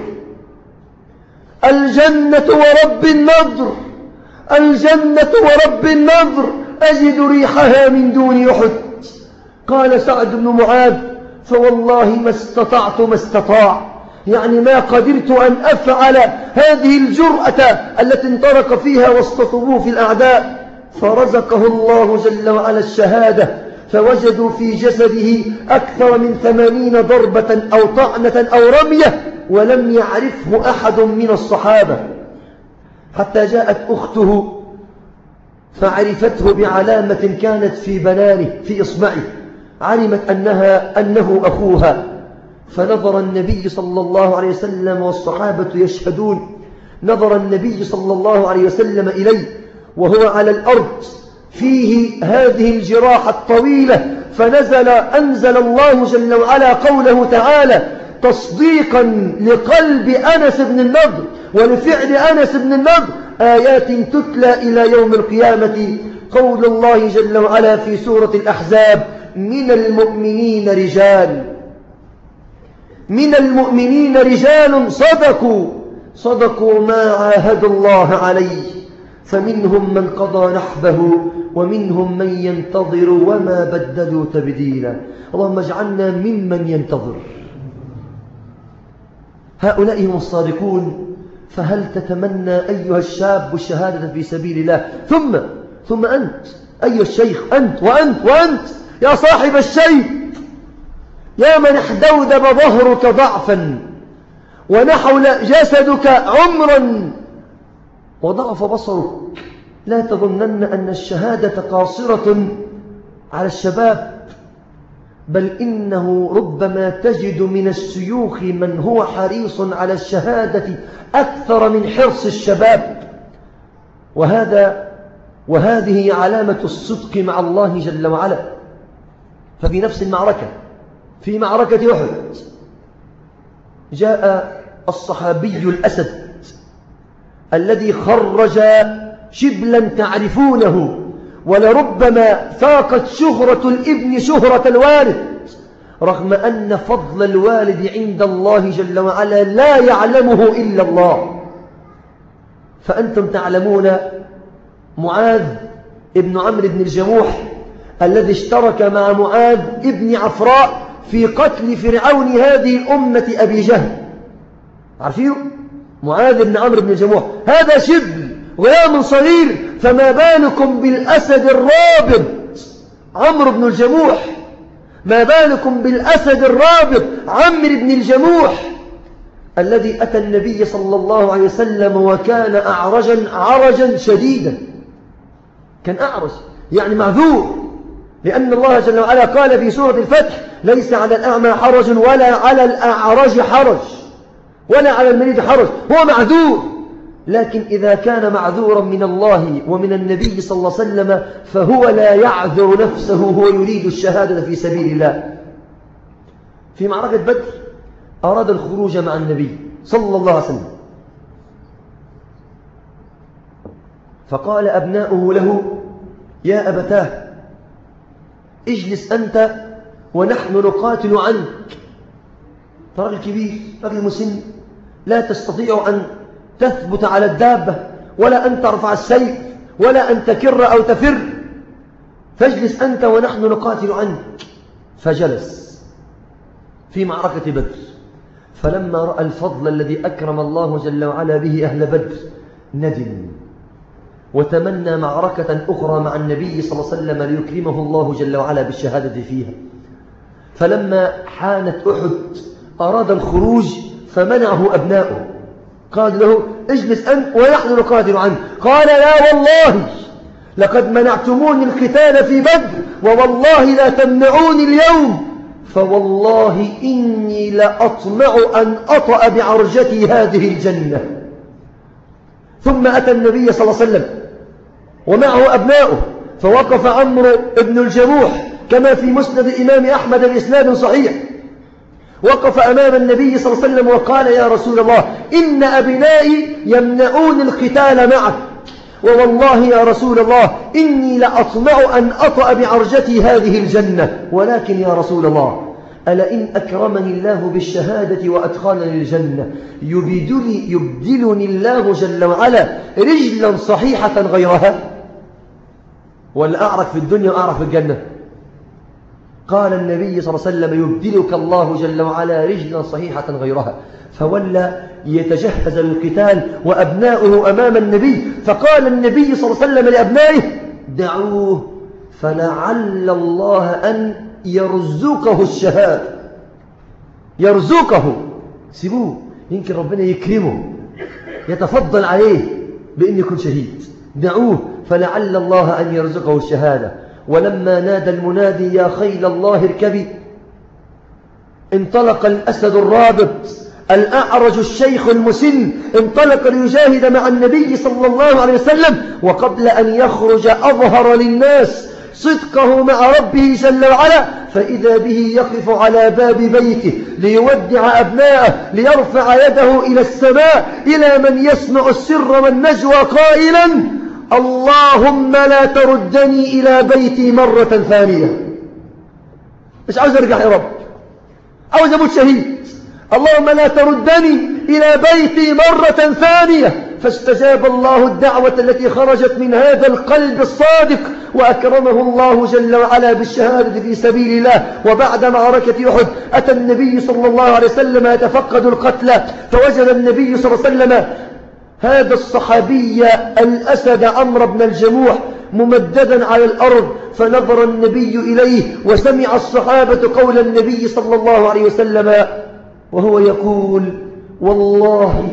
الجنة ورب النضر، الجنة ورب النضر، أجد ريحها من دون أحد. قال سعد بن معاذ: فوالله ما استطعت ما استطاع، يعني ما قدرت أن أفعل هذه الجرأة التي انطلق فيها وسط صفوف الأعداء. فرزقه الله جل وعلا الشهادة، فوجدوا في جسده أكثر من 80 ضربة أو طعنة أو رمية، ولم يعرفه أحد من الصحابة، حتى جاءت أخته فعرفته بعلامة كانت في بنانه في إصبعه، علمت أنه أخوها. فنظر النبي صلى الله عليه وسلم والصحابة يشهدون، نظر النبي صلى الله عليه وسلم إليه وهو على الأرض فيه هذه الجراحة الطويلة، أنزل الله جل وعلا قوله تعالى تصديقا لقلب أنس بن النضر ولفعل أنس بن النضر، آيات تتلى إلى يوم القيامة. قول الله جل وعلا في سورة الأحزاب: من المؤمنين رجال صدقوا ما عاهدوا الله عليه، فمنهم من قضى نحبه ومنهم من ينتظر وما بدلوا تبديلا. اللهم اجعلنا ممن ينتظر. هؤلاء هم الصادقون. فهل تتمنى أيها الشاب الشهادة في سبيل الله؟ ثم أنت أيها الشيخ، أنت وأنت يا صاحب الشيب، يا من احدودب ظهرك ضعفا ونحول جسدك عمرا وضعف بصرك. لا تظنن أن الشهادة قاصرة على الشباب، بل إنه ربما تجد من الشيوخ من هو حريص على الشهادة أكثر من حرص الشباب. وهذه علامة الصدق مع الله جل وعلا. ففي نفس المعركة، في معركة أحد، جاء الصحابي الأسد الذي خرج شبلا تعرفونه، ولربما فاقت شهرة الابن شهرة الوالد، رغم أن فضل الوالد عند الله جل وعلا لا يعلمه إلا الله. فأنتم تعلمون معاذ ابن عمرو بن الجموح الذي اشترك مع معاذ ابن عفراء في قتل فرعون هذه الأمة أبي جهل. عارفين معاذ بن عمرو بن الجموح؟ هذا شبل غلام صغير، فما بالكم بالأسد الرابط عمرو بن الجموح؟ ما بالكم بالأسد الرابط عمرو بن الجموح الذي أتى النبي صلى الله عليه وسلم وكان أعرجا عرجا شديدا. كان أعرج يعني معذور، لأن الله جل وعلا قال في سورة الفتح: ليس على الأعمى حرج ولا على الأعرج حرج ولا على المريض حرج، هو معذور. لكن إذا كان معذورا من الله ومن النبي صلى الله عليه وسلم فهو لا يعذر نفسه، هو يريد الشهادة في سبيل الله. في معركة بدر أراد الخروج مع النبي صلى الله عليه وسلم، فقال أبناؤه له: يا أبتاه اجلس أنت ونحن نقاتل عنك. رجل كبير، رجل مسن، لا تستطيع أن تثبت على الدابة ولا أن ترفع السيف ولا أن تكر أو تفر، فاجلس أنت ونحن نقاتل عنك. فجلس في معركة بدر. فلما رأى الفضل الذي أكرم الله جل وعلا به أهل بدر ندم وتمنى معركة أخرى مع النبي صلى الله عليه وسلم ليكرمه الله جل وعلا بالشهادة فيها. فلما حانت أحد أراد الخروج فمنعه أبناؤه، قال له: اجلس أنت ونحن نقاتل عنك. قال: لا والله، لقد منعتموني القتال في بدر ووالله لا تمنعوني اليوم، فوالله إني لأطمع أن أطأ بعرجتي هذه الجنة. ثم أتى النبي صلى الله عليه وسلم ومعه أبناؤه، فوقف عمرو بن الجموح كما في مسند الإمام أحمد بإسناد صحيح، وقف أمام النبي صلى الله عليه وسلم وقال: يا رسول الله، إن أبنائي يمنعون القتال معك، ووالله يا رسول الله إني لأطمع أن أطأ بعرجتي هذه الجنة، ولكن يا رسول الله ألا إن أكرمني الله بالشهادة وأدخلني الجنة يبدلني الله جل وعلا رجلا صحيحة غيرها، ولا أعرف في الدنيا وأعرف في الجنة؟ قال النبي صلى الله عليه وسلم: يبدلك الله جل وعلا رجلا صحيحة غيرها. فولى يتجهز للقتال وأبناؤه أمام النبي، فقال النبي صلى الله عليه وسلم لأبنائه: دعوه فلعل الله أن يرزقه الشهادة. يرزقه، سيبوه، يمكن ربنا يكرمه يتفضل عليه بأن يكون شهيد. دعوه فلعل الله أن يرزقه الشهادة. ولما نادى المنادي: يا خيل الله اركبي، انطلق الأسد الرابط الأعرج الشيخ المسن، انطلق ليجاهد مع النبي صلى الله عليه وسلم، وقبل أن يخرج أظهر للناس صدقه مع ربه جل وعلا، فإذا به يقف على باب بيته ليودع أبناءه، ليرفع يده إلى السماء إلى من يسمع السر والنجوى قائلا: اللهم لا تردني إلى بيتي مرة ثانية. مش عاوز أرجع يا رب، عاوز أموت شهيد، اللهم لا تردني إلى بيتي مرة ثانية. فاستجاب الله الدعوة التي خرجت من هذا القلب الصادق، وأكرمه الله جل وعلا بالشهادة في سبيل الله. وبعد معركة أحد أتى النبي صلى الله عليه وسلم يتفقد القتلى، فوجد النبي صلى الله عليه وسلم هذا الصحابي الأسد عمرو بن الجموح ممددا على الأرض، فنظر النبي إليه وسمع الصحابة قول النبي صلى الله عليه وسلم وهو يقول: والله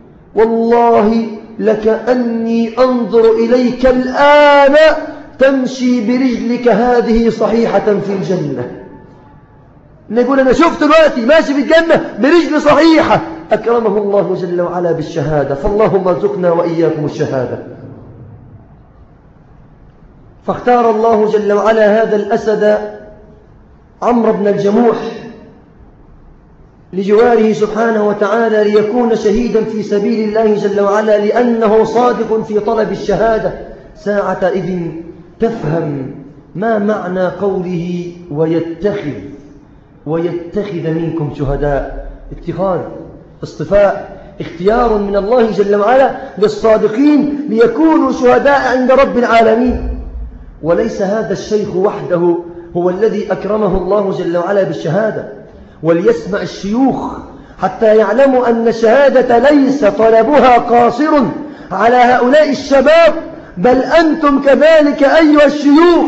والله لكأني أنظر إليك الآن تمشي برجلك هذه صحيحة في الجنة. نقول: أنا شفت دلوقتي ماشي في الجنة برجل صحيحة. أكرمه الله جل وعلا بالشهادة، فاللهم ارزقنا وإياكم الشهادة. فاختار الله جل وعلا هذا الأسد عمرو بن الجموح لجواره سبحانه وتعالى ليكون شهيدا في سبيل الله جل وعلا، لأنه صادق في طلب الشهادة. ساعة إذن تفهم ما معنى قوله: ويتخذ منكم شهداء. اتخاذ، اصطفاء، اختيار من الله جل وعلا للصادقين ليكونوا شهداء عند رب العالمين. وليس هذا الشيخ وحده هو الذي أكرمه الله جل وعلا بالشهادة، وليسمع الشيوخ حتى يعلموا أن الشهادة ليس طلبها قاصر على هؤلاء الشباب، بل أنتم كذلك أيها الشيوخ.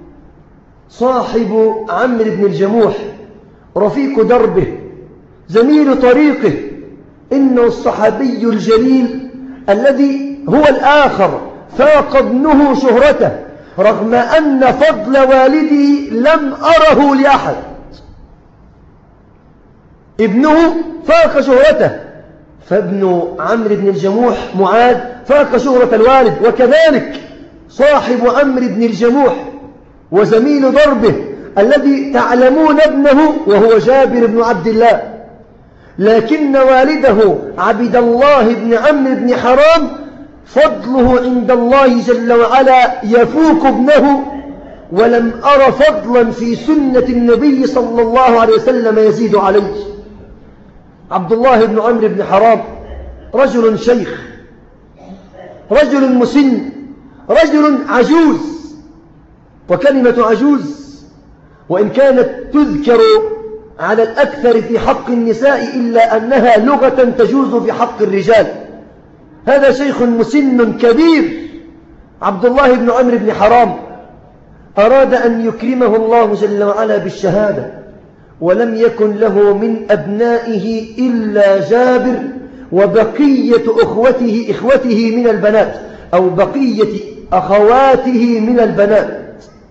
صاحب عمرو بن الجموح، رفيق دربه، زميل طريقه، إنه الصحابي الجليل الذي هو الآخر فاق ابنه شهرته، رغم أن فضل والده لم أره لأحد. ابنه فاق شهرته، فابن عمرو بن الجموح معاذ فاق شهرة الوالد، وكذلك صاحب عمرو بن الجموح وزميل ضربه الذي تعلمون ابنه وهو جابر بن عبد الله، لكن والده عبد الله بن عمرو بن حرام فضله عند الله جل وعلا يفوق ابنه، ولم أر فضلا في سنة النبي صلى الله عليه وسلم يزيد عليه. عبد الله بن عمرو بن حرام رجل شيخ، رجل مسن، رجل عجوز، وكلمة عجوز وإن كانت تذكر على الأكثر في حق النساء إلا أنها لغة تجوز في حق الرجال. هذا شيخ مسن كبير عبد الله بن عمرو بن حرام أراد أن يكرمه الله جل وعلا بالشهادة، ولم يكن له من أبنائه إلا جابر وبقية إخوته من البنات، أو بقية أخواته من البنات،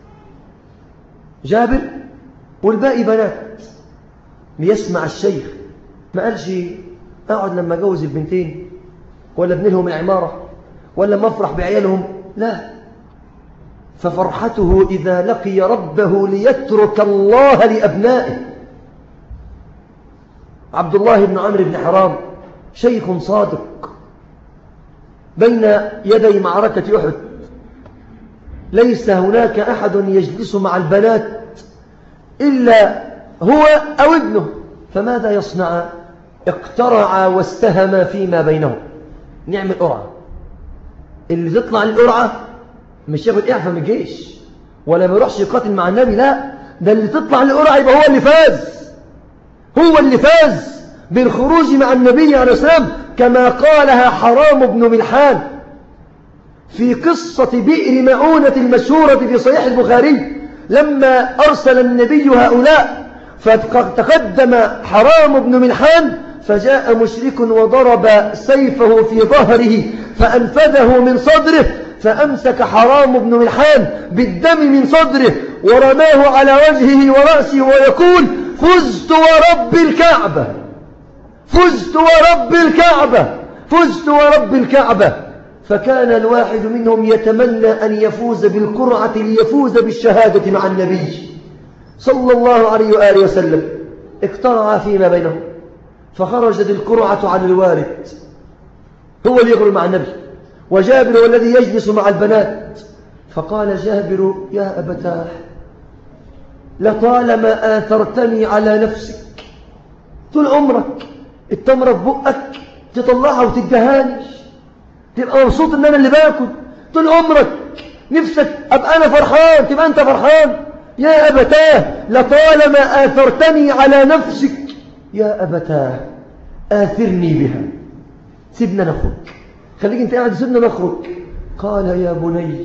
جابر والباقي بنات. ليسمع الشيخ، ما قالش أقعد لما أجوز البنتين ولا ابن لهم العمارة ولا ما أفرح بعيالهم، لا، ففرحته إذا لقي ربه ليترك الله لأبنائه. عبد الله بن عمرو بن حرام شيخ صادق بين يدي معركة أحد، ليس هناك أحد يجلس مع البنات إلا هو أو ابنه، فماذا يصنع؟ اقترع واستهم فيما بينهم. نعمل قرعة، اللي تطلع للقرعة مش ياخد إعفاء من الجيش ولا ما يروحش يقاتل مع النبي، لا، ده اللي تطلع للقرعة يبقى هو اللي فاز، هو اللي فاز بالخروج مع النبي عليه السلام، كما قالها حرام بن ملحان في قصة بئر مؤونة المشهورة في صحيح البخاري، لما أرسل النبي هؤلاء فتقدم حرام بن ملحان فجاء مشرك وضرب سيفه في ظهره فأنفذه من صدره، فأمسك حرام بن ملحان بالدم من صدره ورماه على وجهه ورأسه ويقول: فزت ورب الكعبة، فزت ورب الكعبة، فزت ورب الكعبة. فكان الواحد منهم يتمنى أن يفوز بالقرعة ليفوز بالشهادة مع النبي صلى الله عليه وآله وسلم. اقترع فيما بينهم، فخرجت القرعة عن الوالد، هو اللي يقرأ مع النبي، وجابر هو الذي يجلس مع البنات. فقال جابر: يا أبتاه، لطالما آثرتني على نفسك، طول عمرك التمرة في بقك تطلعها وتدهاني، تبقى مبسوط ان انا اللي باكل، طول عمرك نفسك ابقى انا فرحان تبقى انت فرحان. يا أبتاه، لطالما آثرتني على نفسك، يا أبتاه آثرني بها، سيبنا نخرج، خليك انت قاعد، سيبنا نخرج. قال: يا بني،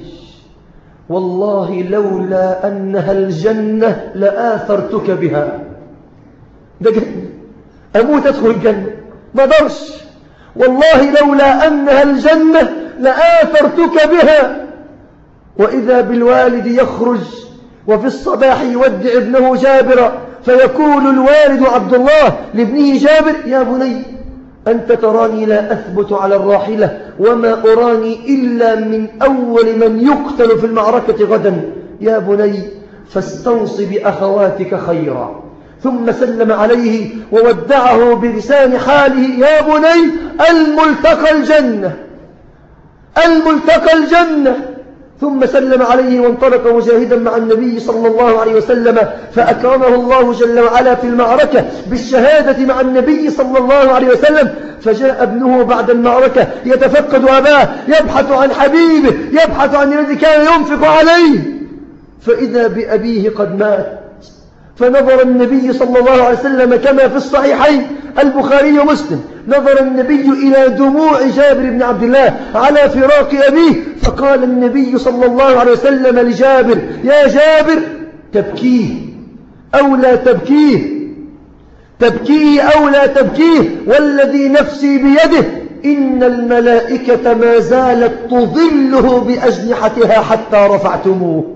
والله لولا أنها الجنة لآثرتك بها. ده جنة، أموت أدخل الجنة ما درش، والله لولا أنها الجنة لآثرتك بها. وإذا بالوالد يخرج وفي الصباح يودع ابنه جابر، فيقول الوالد عبد الله لابنه جابر: يا بني، أنت تراني لا أثبت على الراحلة، وما أراني إلا من أول من يقتل في المعركة غدا، يا بني فاستوص بأخواتك خيرا. ثم سلم عليه وودعه بلسان حاله: يا بني، الملتقى الجنة، الملتقى الجنة. ثم سلم عليه وانطلق مجاهدا مع النبي صلى الله عليه وسلم، فأكرمه الله جل وعلا في المعركة بالشهادة مع النبي صلى الله عليه وسلم. فجاء ابنه بعد المعركة يتفقد أباه، يبحث عن حبيبه، يبحث عن الذي كان ينفق عليه، فإذا بأبيه قد مات. فنظر النبي صلى الله عليه وسلم كما في الصحيحين البخاري ومسلم، نظر النبي إلى دموع جابر بن عبد الله على فراق أبيه، فقال النبي صلى الله عليه وسلم لجابر: يا جابر، تبكيه أو لا تبكيه، تبكيه أو لا تبكيه، والذي نفسي بيده إن الملائكة ما زالت تظله بأجنحتها حتى رفعتموه.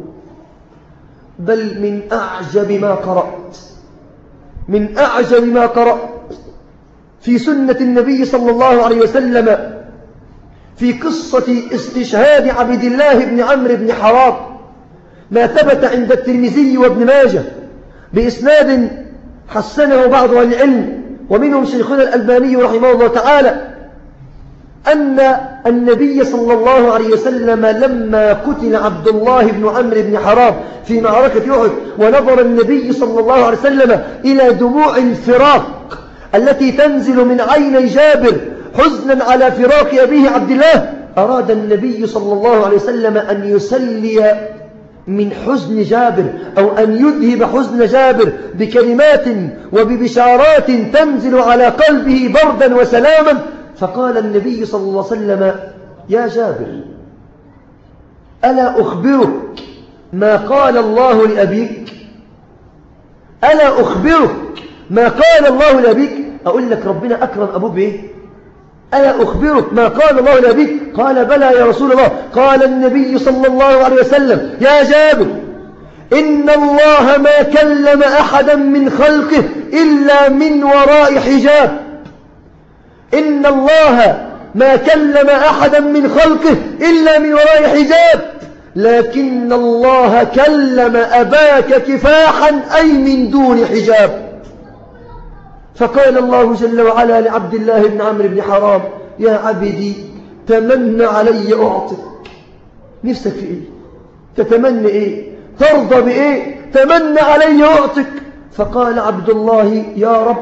بل من أعجب ما قرأت، من أعجب ما قرأت في سنة النبي صلى الله عليه وسلم في قصة استشهاد عبد الله بن عمرو بن حرام ما ثبت عند الترمذي وابن ماجه بإسناد حسنه بعض أهل العلم ومنهم شيخنا الألباني رحمه الله تعالى أن النبي صلى الله عليه وسلم لما قتل عبد الله بن عمرو بن حرام في معركة أحد ونظر النبي صلى الله عليه وسلم إلى دموع الفراق التي تنزل من عيني جابر حزنا على فراق أبيه عبد الله، أراد النبي صلى الله عليه وسلم أن يسلي من حزن جابر أو أن يذهب حزن جابر بكلمات وببشارات تنزل على قلبه بردا وسلاما. فقال النبي صلى الله عليه وسلم: يا جابر، ألا أخبرك ما قال الله لأبيك؟ ألا أخبرك ما قال الله لأبيك؟ أقول لك ربنا أكرم أبوك بإيه؟ ألا أخبرك ما قال الله لأبيك؟ قال: بلى يا رسول الله. قال النبي صلى الله عليه وسلم: يا جابر، إن الله ما كلم أحدا من خلقه إلا من وراء حجاب. إن الله ما كلم أحدا من خلقه إلا من وراء حجاب، لكن الله كلم أباك كفاحا أي من دون حجاب. فقال الله جل وعلا لعبد الله بن عمرو بن حرام: يا عبدي، تمنى علي أعطك. نفسك في إيه؟ تتمنى إيه؟ ترضى بإيه؟ تمنى علي أعطك. فقال عبد الله: يا رب،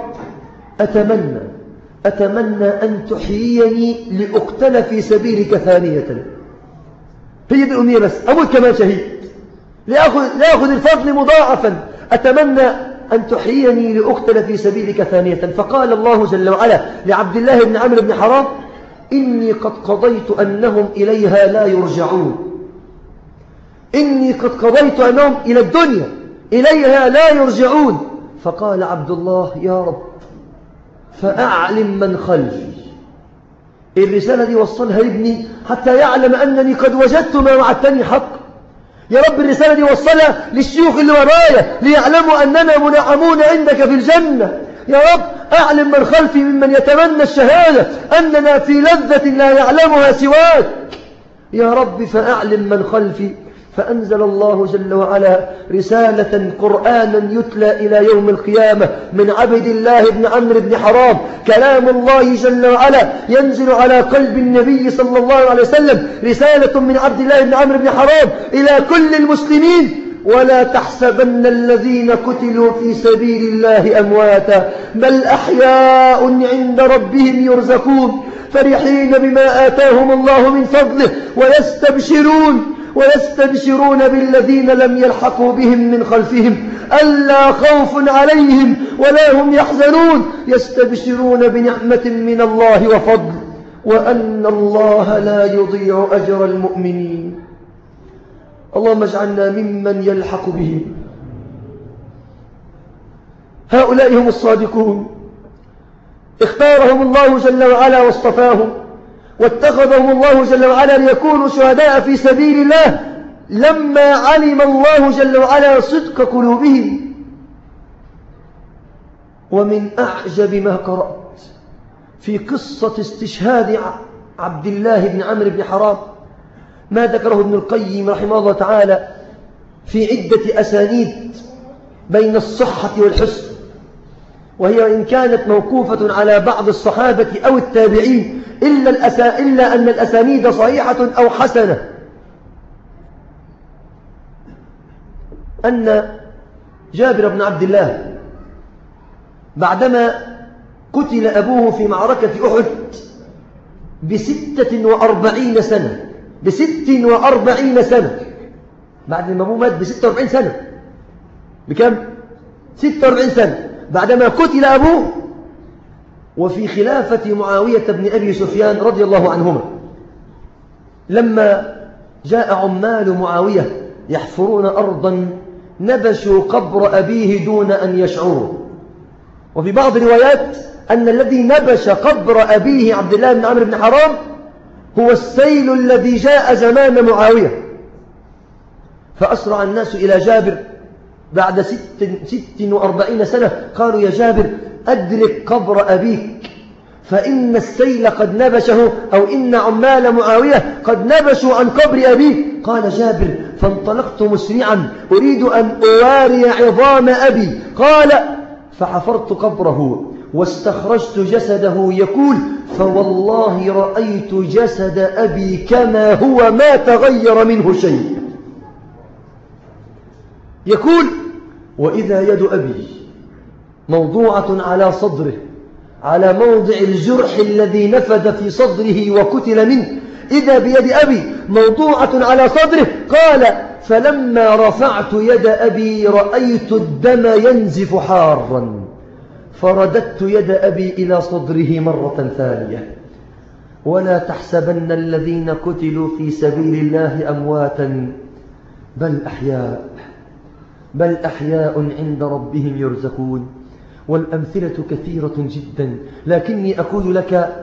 أتمنى أن تحييني لأقتل في سبيلك ثانية. هي دي الأمنية، بس أموت كمان شهيد لأخذ الفضل مضاعفا. أتمنى أن تحييني لأقتل في سبيلك ثانية. فقال الله جل وعلا لعبد الله بن عمرو بن حرام: إني قد قضيت أنهم إليها لا يرجعون. إني قد قضيت أنهم إلى الدنيا إليها لا يرجعون. فقال عبد الله: يا رب، فأعلم من خلفي. الرسالة دي وصلها لابني حتى يعلم أنني قد وجدت ما وعدتني حق. يا رب، الرسالة دي وصلها للشيوخ اللي ورايا ليعلموا أننا منعمون عندك في الجنة. يا رب، أعلم من خلفي ممن يتمنى الشهادة أننا في لذة لا يعلمها سواك. يا رب، فأعلم من خلفي. فأنزل الله جل وعلا رسالة قرآنا يتلى إلى يوم القيامة من عبد الله بن عمرو بن حرام، كلام الله جل وعلا ينزل على قلب النبي صلى الله عليه وسلم، رسالة من عبد الله بن عمرو بن حرام إلى كل المسلمين: ولا تحسبن الذين قتلوا في سبيل الله أمواتا، بل أحياء عند ربهم يرزقون، فرحين بما آتاهم الله من فضله، ويستبشرون بالذين لم يلحقوا بهم من خلفهم ألا خوف عليهم ولا هم يحزنون، يستبشرون بنعمة من الله وفضل، وأن الله لا يضيع أجر المؤمنين. اللهم اجعلنا ممن يلحق بهم. هؤلاء هم الصادقون، اختارهم الله جل وعلا واصطفاهم واتخذهم الله جل وعلا ليكونوا شهداء في سبيل الله لما علم الله جل وعلا صدق قلوبهم. ومن أعجب ما قرأت في قصة استشهاد عبد الله بن عمرو بن حرام ما ذكره ابن القيم رحمه الله تعالى في عدة أسانيد بين الصحة والحسن، وهي إن كانت موقوفة على بعض الصحابة أو التابعين إلا أن الأسانيد صحيحة أو حسنة، أن جابر بن عبد الله بعدما قتل أبوه في معركة أحد ب46 سنة، بعد ما أبوه مات ب46 سنة. بكم؟ 46 سنة بعدما قتل أبوه، وفي خلافة معاوية بن أبي سفيان رضي الله عنهما، لما جاء عمال معاوية يحفرون أرضا نبشوا قبر أبيه دون أن يشعروا. وفي بعض الروايات أن الذي نبش قبر أبيه عبد الله بن عمرو بن حرام هو السيل الذي جاء زمان معاوية. فأسرع الناس إلى جابر بعد 46 سنة، قالوا: يا جابر، أدرك قبر أبيك فإن السيل قد نبشه، أو إن عمال معاوية قد نبشوا عن قبر أبيه. قال جابر: فانطلقت مسرعا أريد أن أواري عظام أبي. قال: فحفرت قبره واستخرجت جسده. يقول: فوالله رأيت جسد أبي كما هو ما تغير منه شيء. يقول: وإذا يد أبي موضوعة على صدره، على موضع الجرح الذي نفذ في صدره وقتل منه، إذا بيد أبي موضوعة على صدره. قال: فلما رفعت يد أبي رأيت الدم ينزف حارا، فرددت يد أبي إلى صدره مرة ثانية. ولا تحسبن الذين قتلوا في سبيل الله أمواتا بل أحياء عند ربهم يرزقون. والأمثلة كثيرة جدا، لكني أقول لك: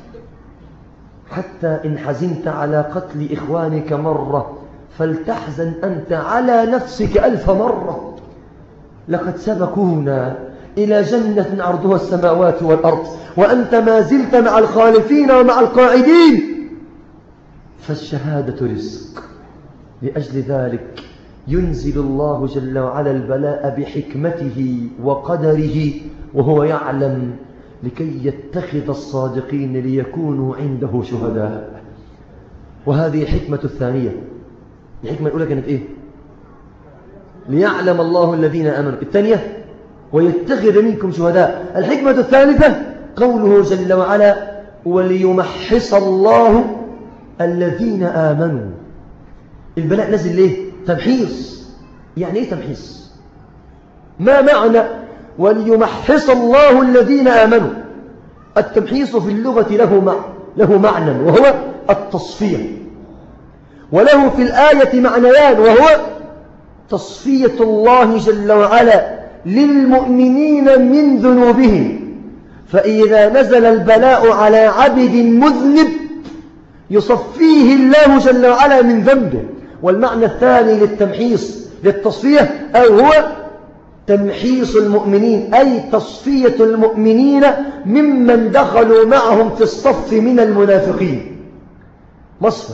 حتى إن حزنت على قتل إخوانك مرة فلتحزن أنت على نفسك 1000 مرة. لقد سبقونا إلى جنة عرضها السماوات والأرض، وأنت ما زلت مع الخالفين ومع القاعدين. فالشهادة رزق، لأجل ذلك ينزل الله جل وعلا البلاء بحكمته وقدره وهو يعلم، لكي يتخذ الصادقين ليكونوا عنده شهداء. وهذه الحكمة الثانية. الحكمة الأولى كانت إيه؟ ليعلم الله الذين آمنوا. الثانية: ويتخذ منكم شهداء. الحكمة الثالثة قوله جل وعلا: وليمحص الله الذين آمنوا. البلاء نزل ليه؟ تمحيص. يعني إيه تمحيص؟ ما معنى وليمحص الله الذين آمنوا؟ التمحيص في اللغة له معنى، وهو التصفية. وله في الآية معنيان، وهو تصفية الله جل وعلا للمؤمنين من ذنوبهم. فإذا نزل البلاء على عبد مذنب يصفيه الله جل وعلا من ذنبه. والمعنى الثاني للتمحيص للتصفية هو تمحيص المؤمنين، أي تصفية المؤمنين ممن دخلوا معهم في الصف من المنافقين. مصفى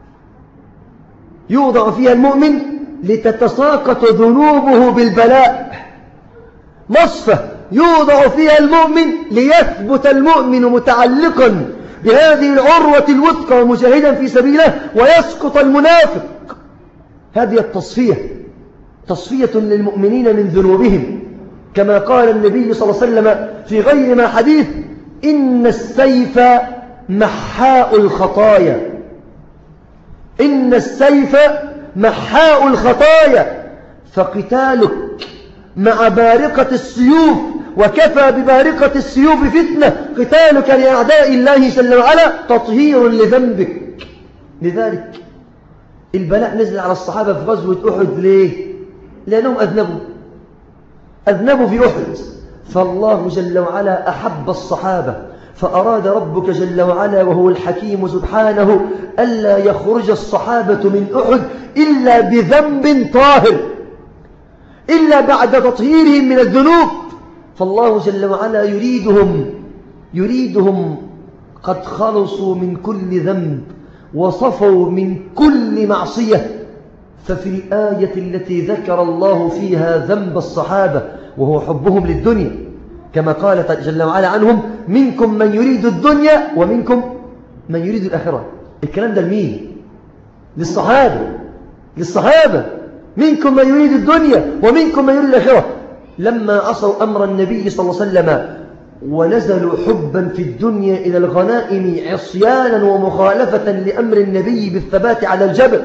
يوضع فيها المؤمن لتتساقط ذنوبه بالبلاء، مصفى يوضع فيها المؤمن ليثبت المؤمن متعلقا بهذه العروة الوثقى ومجاهدا في سبيله ويسقط المنافق. هذه التصفية، تصفية للمؤمنين من ذنوبهم، كما قال النبي صلى الله عليه وسلم في غير ما حديث: إن السيف محاء الخطايا. إن السيف محاء الخطايا. فقتالك مع بارقة السيوف، وكفى ببارقة السيوف فتنة، قتالك لأعداء الله جل وعلا تطهير لذنبك. لذلك البلاء نزل على الصحابة في غزوة أحد. ليه؟ لأنهم أذنبوا في أحد، فالله جل وعلا أحب الصحابة، فأراد ربك جل وعلا وهو الحكيم سبحانه ألا يخرج الصحابة من أحد إلا بذنب طاهر، إلا بعد تطهيرهم من الذنوب. فالله جل وعلا يريدهم قد خلصوا من كل ذنب وصفوا من كل معصية. ففي الآية التي ذكر الله فيها ذنب الصحابة وهو حبهم للدنيا، كما قال جل وعلا عنهم: منكم من يريد الدنيا ومنكم من يريد الآخرة. الكلام ده لمين؟ للصحابة. منكم من يريد الدنيا ومنكم من يريد الآخرة. لما عصوا أمر النبي صلى الله عليه وسلم ونزلوا حبا في الدنيا إلى الغنائم عصيانا ومخالفة لأمر النبي بالثبات على الجبل،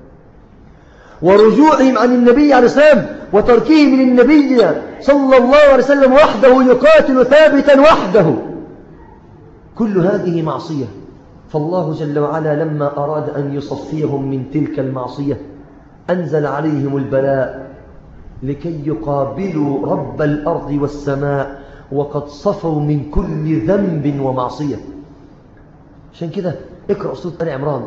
ورجوعهم عن النبي عليه السلام وتركهم للنبي صلى الله عليه وسلم وحده يقاتل ثابتا وحده، كل هذه معصية. فالله جل وعلا لما أراد أن يصفيهم من تلك المعصية أنزل عليهم البلاء لكي يقابلوا رب الأرض والسماء وقد صفوا من كل ذنب ومعصية. عشان كده اقرأ سورة آل عمران،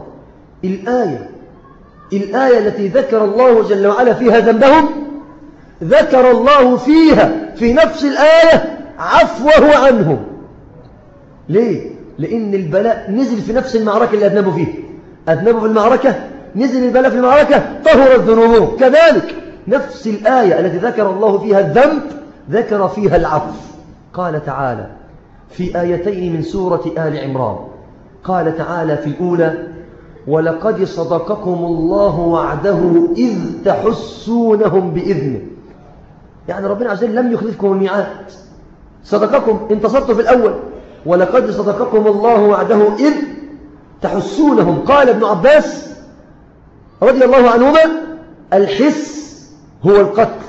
الآية التي ذكر الله جل وعلا فيها ذنبهم، ذكر الله فيها في نفس الآية عفوه عنهم. ليه؟ لأن البلاء نزل في نفس المعركة اللي أذنبوا فيها. أذنبوا في المعركة، نزل البلاء في المعركة، طهرت ذنوبهم. كذلك نفس الآية التي ذكر الله فيها الذنب ذكر فيها العفو. قال تعالى في آيتين من سورة آل عمران، قال تعالى في الأولى: ولقد صدقكم الله وعده إذ تحسونهم بإذنه. يعني ربنا عز وجل لم يخلفكم الميعاد، صدقكم، انتصرتوا في الأول. ولقد صدقكم الله وعده إذ تحسونهم. قال ابن عباس رضي الله عنهما: الحس هو القتل،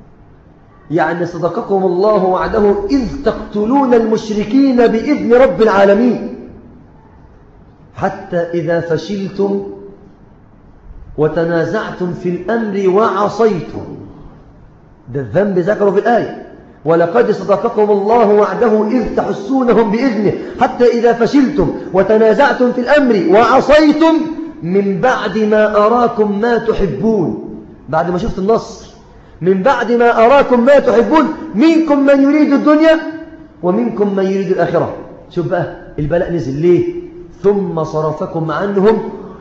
يعني صدقكم الله وعده إذ تقتلون المشركين بإذن رب العالمين، حتى إذا فشلتم وتنازعتم في الأمر وعصيتم. ده الذنب ذكره في الآية: ولقد صدقكم الله وعده إذ تحسونهم بإذنه حتى إذا فشلتم وتنازعتم في الأمر وعصيتم من بعد ما أراكم ما تحبون. بعد ما شفت النصر، من بعد ما أراكم ما تحبون، منكم من يريد الدنيا ومنكم من يريد الآخرة. شوف بقى البلاء نزل ليه؟ ثم صرفكم عنهم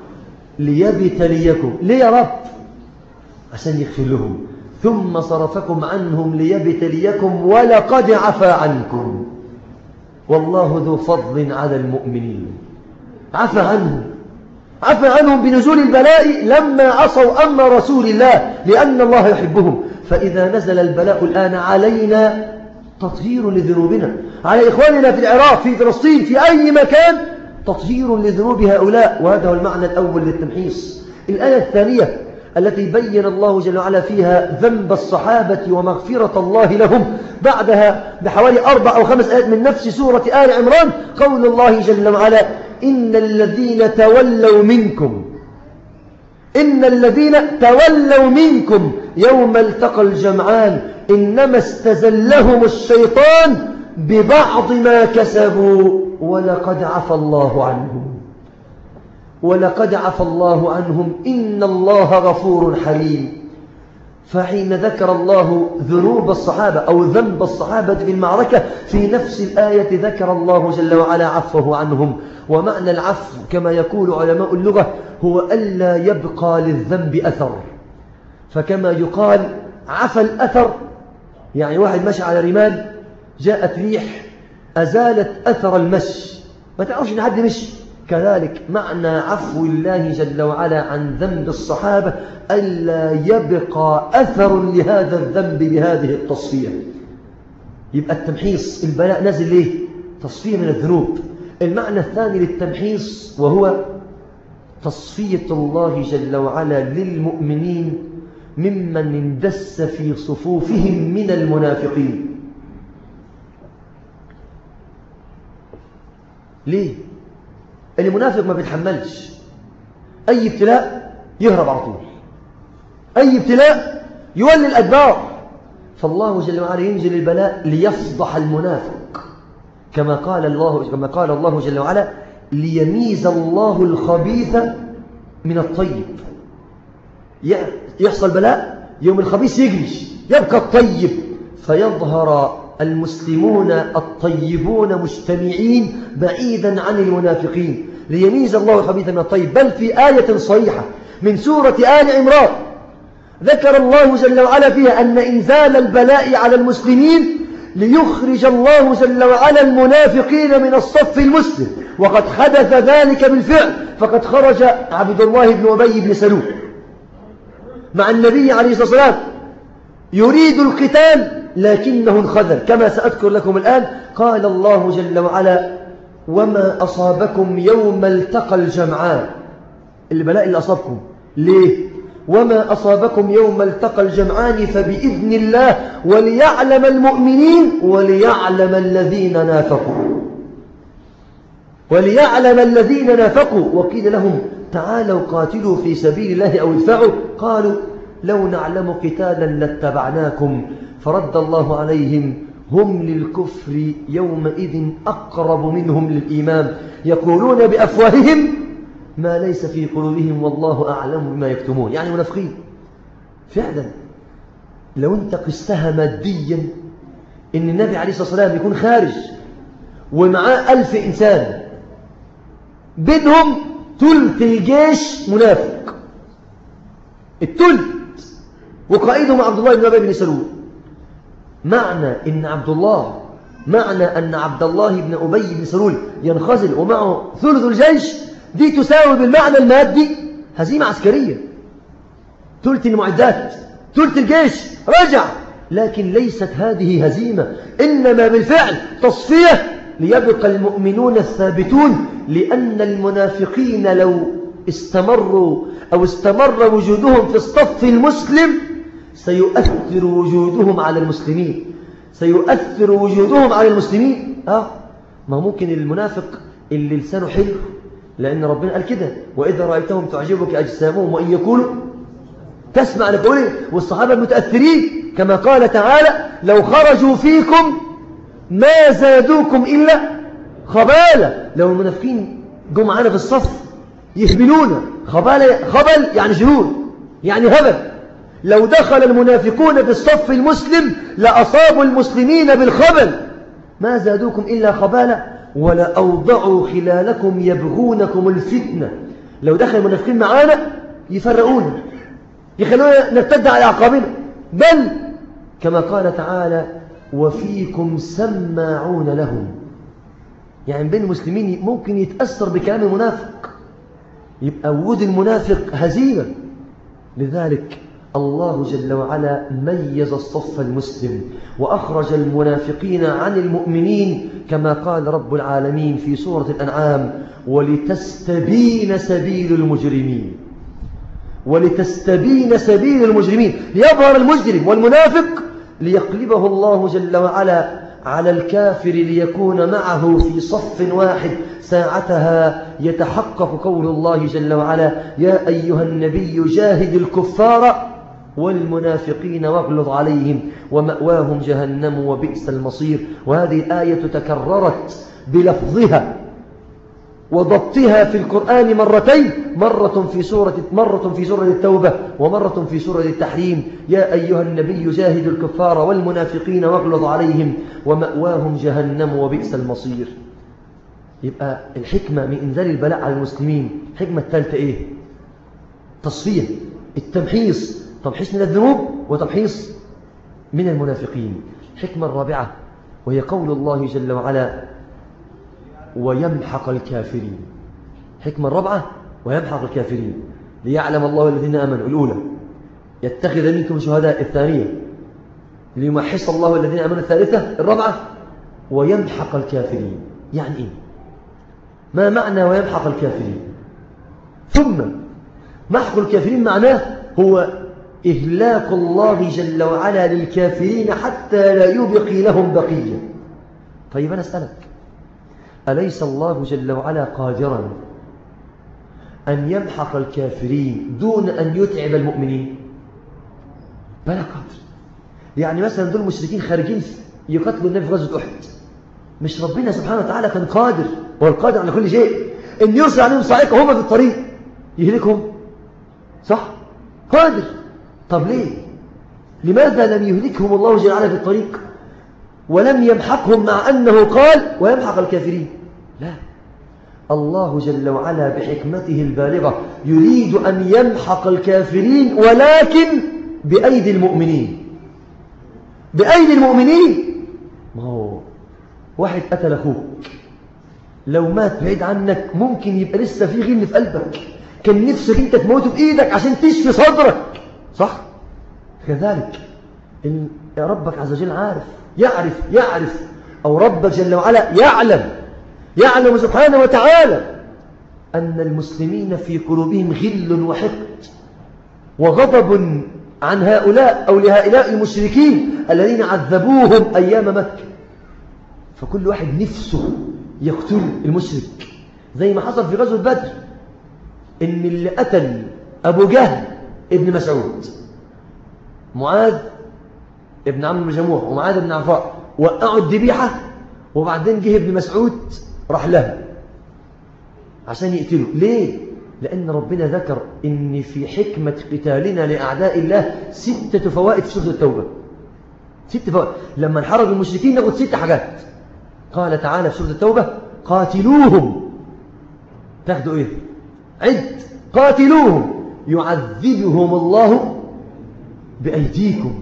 ليبتليكم. ليه يا رب؟ عشان يغفر لهم. ثم صرفكم عنهم ليبتليكم ولقد عفا عنكم والله ذو فضل على المؤمنين. عفا عنهم، عفا عنهم بنزول البلاء لما عصوا أمر رسول الله، لأن الله يحبهم. فإذا نزل البلاء الآن علينا تطهير لذنوبنا، على إخواننا في العراق، في فلسطين، في أي مكان، تطهير لذنوب هؤلاء. وهذا هو المعنى الأول للتمحيص. الآية الثانية التي بين الله جل وعلا فيها ذنب الصحابة ومغفرة الله لهم، بعدها بحوالي 4 أو 5 آيات من نفس سورة آل عمران، قول الله جل وعلا: إن الذين تولوا منكم، إن الذين تولوا منكم يوم التقى الجمعان إنما استزلهم الشيطان ببعض ما كسبوا ولقد عفى الله عنهم، ولقد عفى الله عنهم إن الله غفور حليم. فحين ذكر الله ذنوب الصحابة أو ذنب الصحابة في المعركة، في نفس الآية ذكر الله جل وعلا عفوه عنهم. ومعنى العفو كما يقول علماء اللغة هو ألا يبقى للذنب أثر. فكما يقال عفى الأثر، يعني واحد مشى على رمال، جاءت ريح أزالت أثر المشي، ما تعرفش إن حد مشي. كذلك معنى عفو الله جل وعلا عن ذنب الصحابة ألا يبقى أثر لهذا الذنب بهذه التصفية. يبقى التمحيص، البلاء نزل ليه؟ تصفية من الذنوب. المعنى الثاني للتمحيص وهو تصفية الله جل وعلا للمؤمنين ممن اندس في صفوفهم من المنافقين. ليه؟ المنافق ما بيتحملش أي ابتلاء، يهرب على طول، أي ابتلاء يولي الأدبار. فالله جل وعلا ينزل البلاء ليفضح المنافق، كما قال الله جل وعلا: ليميز الله الخبيث من الطيب. يحصل بلاء، يوم الخبيث يجري، يبقى الطيب، فيظهر المسلمون الطيبون مجتمعين بعيدا عن المنافقين. ليميز الله الخبيث من الطيب. بل في آية صريحة من سورة آل عمران ذكر الله جل وعلا فيها أن إنزال البلاء على المسلمين ليخرج الله جل وعلا المنافقين من الصف المسلم. وقد حدث ذلك بالفعل، فقد خرج عبد الله بن أبي بن سلول مع النبي عليه الصلاة والسلام يريد القتال لكنه انخذل، كما سأذكر لكم الآن. قال الله جل وعلا: وما أصابكم يوم التقى الجمعان. البلاء اللي أصابكم ليه؟ وما أصابكم يوم التقى الجمعان فبإذن الله وليعلم المؤمنين وليعلم الذين نافقوا، وليعلم الذين نافقوا. وقيل لهم: تعالوا قاتلوا في سبيل الله أو ادفعوا. قالوا: لو نعلم قتالا لاتبعناكم. فرد الله عليهم: هم للكفر يومئذ أقرب منهم للإيمان يقولون بأفواههم ما ليس في قلوبهم والله أعلم بما يكتمون. يعني منافقين فعلا. لو انت قستها ماديا، إن النبي عليه الصلاة والسلام يكون خارج ومعاه 1000 إنسان، بينهم ثلث الجيش منافق، الثلث، وقائدهم عبد الله بن أبي بن سلول. معنى أن عبد الله بن أبي بن سلول ينخزل ومعه ثلث الجيش، دي تساوي بالمعنى المادي هزيمة عسكرية. ثلث المعدات، ثلث الجيش رجع، لكن ليست هذه هزيمة، إنما بالفعل تصفية ليبقى المؤمنون الثابتون، لأن المنافقين لو استمر وجودهم في الصف المسلم سيؤثر وجودهم على المسلمين، ما ممكن المنافق اللي لسانه حلو، لأن ربنا قال كده: وإذا رأيتهم تعجبك أجسامهم وإن يكونوا تسمع لقولهم، والصحابة المتأثرين كما قال تعالى: لو خرجوا فيكم ما زادوكم إلا خبالة. لو المنافقين جم معانا في الصف يهبلونا، خبل يعني جنود، يعني هبل. لو دخل المنافقون في الصف المسلم لأصابوا المسلمين بالخبل، ما زادوكم إلا خبالة ولا أوضعوا خلالكم يبغونكم الفتنة. لو دخل المنافقين معانا يفرقونا، يخلونا نرتد على أعقابنا، بل كما قال تعالى: وفيكم سماعون لهم. يعني بين المسلمين ممكن يتأثر بكلام المنافق، يبقى وجود المنافق هزيمة. لذلك الله جل وعلا ميز الصف المسلم وأخرج المنافقين عن المؤمنين، كما قال رب العالمين في سورة الأنعام: ولتستبين سبيل المجرمين. ليظهر المجرم والمنافق ليقلبه الله جل وعلا على الكافر ليكون معه في صف واحد. ساعتها يتحقق قول الله جل وعلا: يا أيها النبي جاهد الكفار والمنافقين واغلظ عليهم ومأواهم جهنم وبئس المصير. وهذه الآية تكررت بلفظها وضبطها في القرآن مرتين، مرة في سورة التوبة ومرة في سورة التحريم: يا أيها النبي جاهد الكفار والمنافقين واغلظ عليهم ومأواهم جهنم وبئس المصير. يبقى الحكمة من إنزال البلاء على المسلمين، الحكمة الثالثة إيه؟ تصفية، التمحيص، تمحيص من الذنوب وتمحيص من المنافقين. الحكمة الرابعة وهي قول الله جل وعلا: ويمحق الكافرين. الحكمة الرابعة: ويمحق الكافرين، ليعلم الله الذين آمنوا. الأولى: يتخذ منكم شهداء. الثانية: ليمحص الله الذين آمنوا. الثالثة: الرابعة: ويمحق الكافرين. يعني إيه؟ ما معنى ويمحق الكافرين؟ ثم محق الكافرين معناه هو إهلاك الله جل وعلا للكافرين حتى لا يبقي لهم بقية. طيب أنا أسألك: أليس الله جل وعلا قادرا أن يمحق الكافرين دون أن يتعب المؤمنين؟ بلا قادر. يعني مثلا دول المشركين خارجين يقتلوا النبي في غزوة أحد، مش ربنا سبحانه وتعالى كان قادر، هو القادر على كل شيء، إن يرسل عليهم صاعقة هم في الطريق يهلكهم؟ صح؟ قادر. طب ليه؟ لماذا لم يهلكهم الله جل وعلا في الطريق ولم يمحقهم، مع أنه قال ويمحق الكافرين؟ لا، الله جل وعلا بحكمته البالغة يريد أن يمحق الكافرين، ولكن بأيدي المؤمنين. ما هو واحد قتل أخوك، لو مات بعيد عنك ممكن يبقى لسه في غل في قلبك، كان نفسك انت تموته بإيدك عشان تشفي صدرك، صح؟ كذلك ربك عز وجل يعرف أو ربك جل وعلا يعلم سبحانه وتعالى أن المسلمين في قلوبهم غل وحقد وغضب عن هؤلاء أو لهؤلاء المشركين الذين عذبوهم أيام مكة، فكل واحد نفسه يقتل المشرك، زي ما حصل في غزوة بدر، إن اللي قتل أبو جهل ابن مسعود، معاذ ابن عمرو بن جموح ومعاذ بن عفراء، وقعوا الذبيحة، وبعدين جه ابن مسعود راح لها عشان يقتله. ليه؟ لأن ربنا ذكر إن في حكمة قتالنا لأعداء الله 6 فوائد في سورة التوبة. 6 فوائد. لما نحارب المشركين ناخد 6 حاجات. قال تعالى في سورة التوبة قاتلوهم. تاخدوا إيه؟ عد. قاتلوهم يعذبهم الله بأيديكم.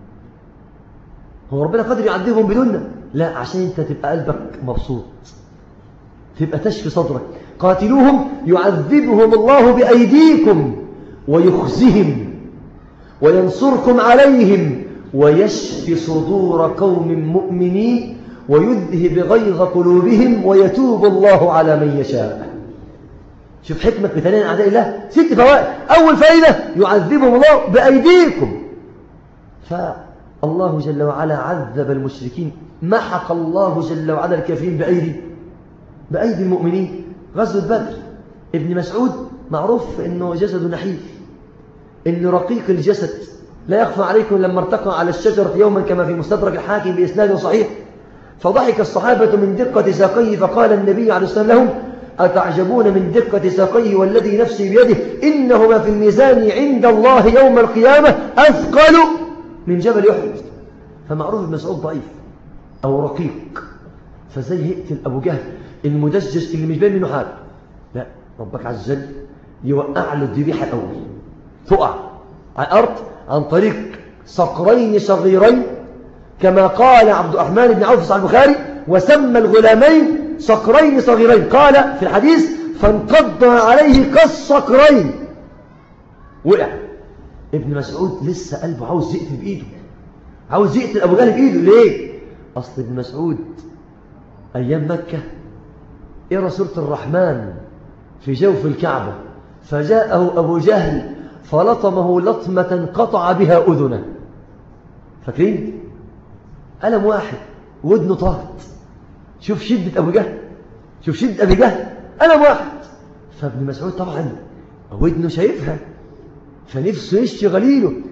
هو ربنا قادر يعذبهم بدوننا؟ لا، عشان انت تبقى قلبك مبسوط، تبقى تشفي صدرك. قاتلوهم يعذبهم الله بأيديكم ويخزهم وينصركم عليهم ويشفي صدور قوم مؤمنين ويذهب غيظ قلوبهم ويتوب الله على من يشاء. شوف حكمة بتنين أعداء الله، 6 فوائد. أول فائدة يعذبهم الله بأيديكم، فالله جل وعلا عذب المشركين، محق الله جل وعلا الكافرين بأيدي المؤمنين. غزوة بدر، ابن مسعود معروف أنه جسد نحيف، أنه رقيق الجسد، لا يخفى عليكم لما ارتقى على الشجرة يوما كما في مستدرك الحاكم بإسناد صحيح، فضحك الصحابة من دقة ساقيه، فقال النبي عليه الصلاة والسلام لهم أتعجبون من دقة ساقيه والذي نفسي بيده إنهما في الميزان عند الله يوم القيامة أثقل من جبل أحد. فمعروف ابن مسعود ضعيف أو رقيق، فزي يقتل أبو جهل المدجج اللي مش باين منه حاجة، لا، ربك عز وجل يوقع له الذبيحة الأول، تقع على الأرض عن طريق صقرين صغيرين، كما قال عبد الرحمن بن عوف في صحيح البخاري وسمى الغلامين صقرين صغيرين، قال في الحديث فانقض عليه كالصقرين، وقع. ابن مسعود لسه قلبه عاوز يقتل بإيده، عاوز يقتل أبو جهل بإيده. ليه؟ أصل ابن مسعود أيام مكة يرى سورة الرحمن في جوف الكعبة، فجاءه أبو جهل فلطمه لطمة قطع بها أذنه. فاكرين؟ ألم واحد ودنه طاهت. شوف شدة أبو جهل، شوف شدة أبي جهل، ألم واحد. فابن مسعود طبعا ودنه شايفها، فنفسه يشفي غليله،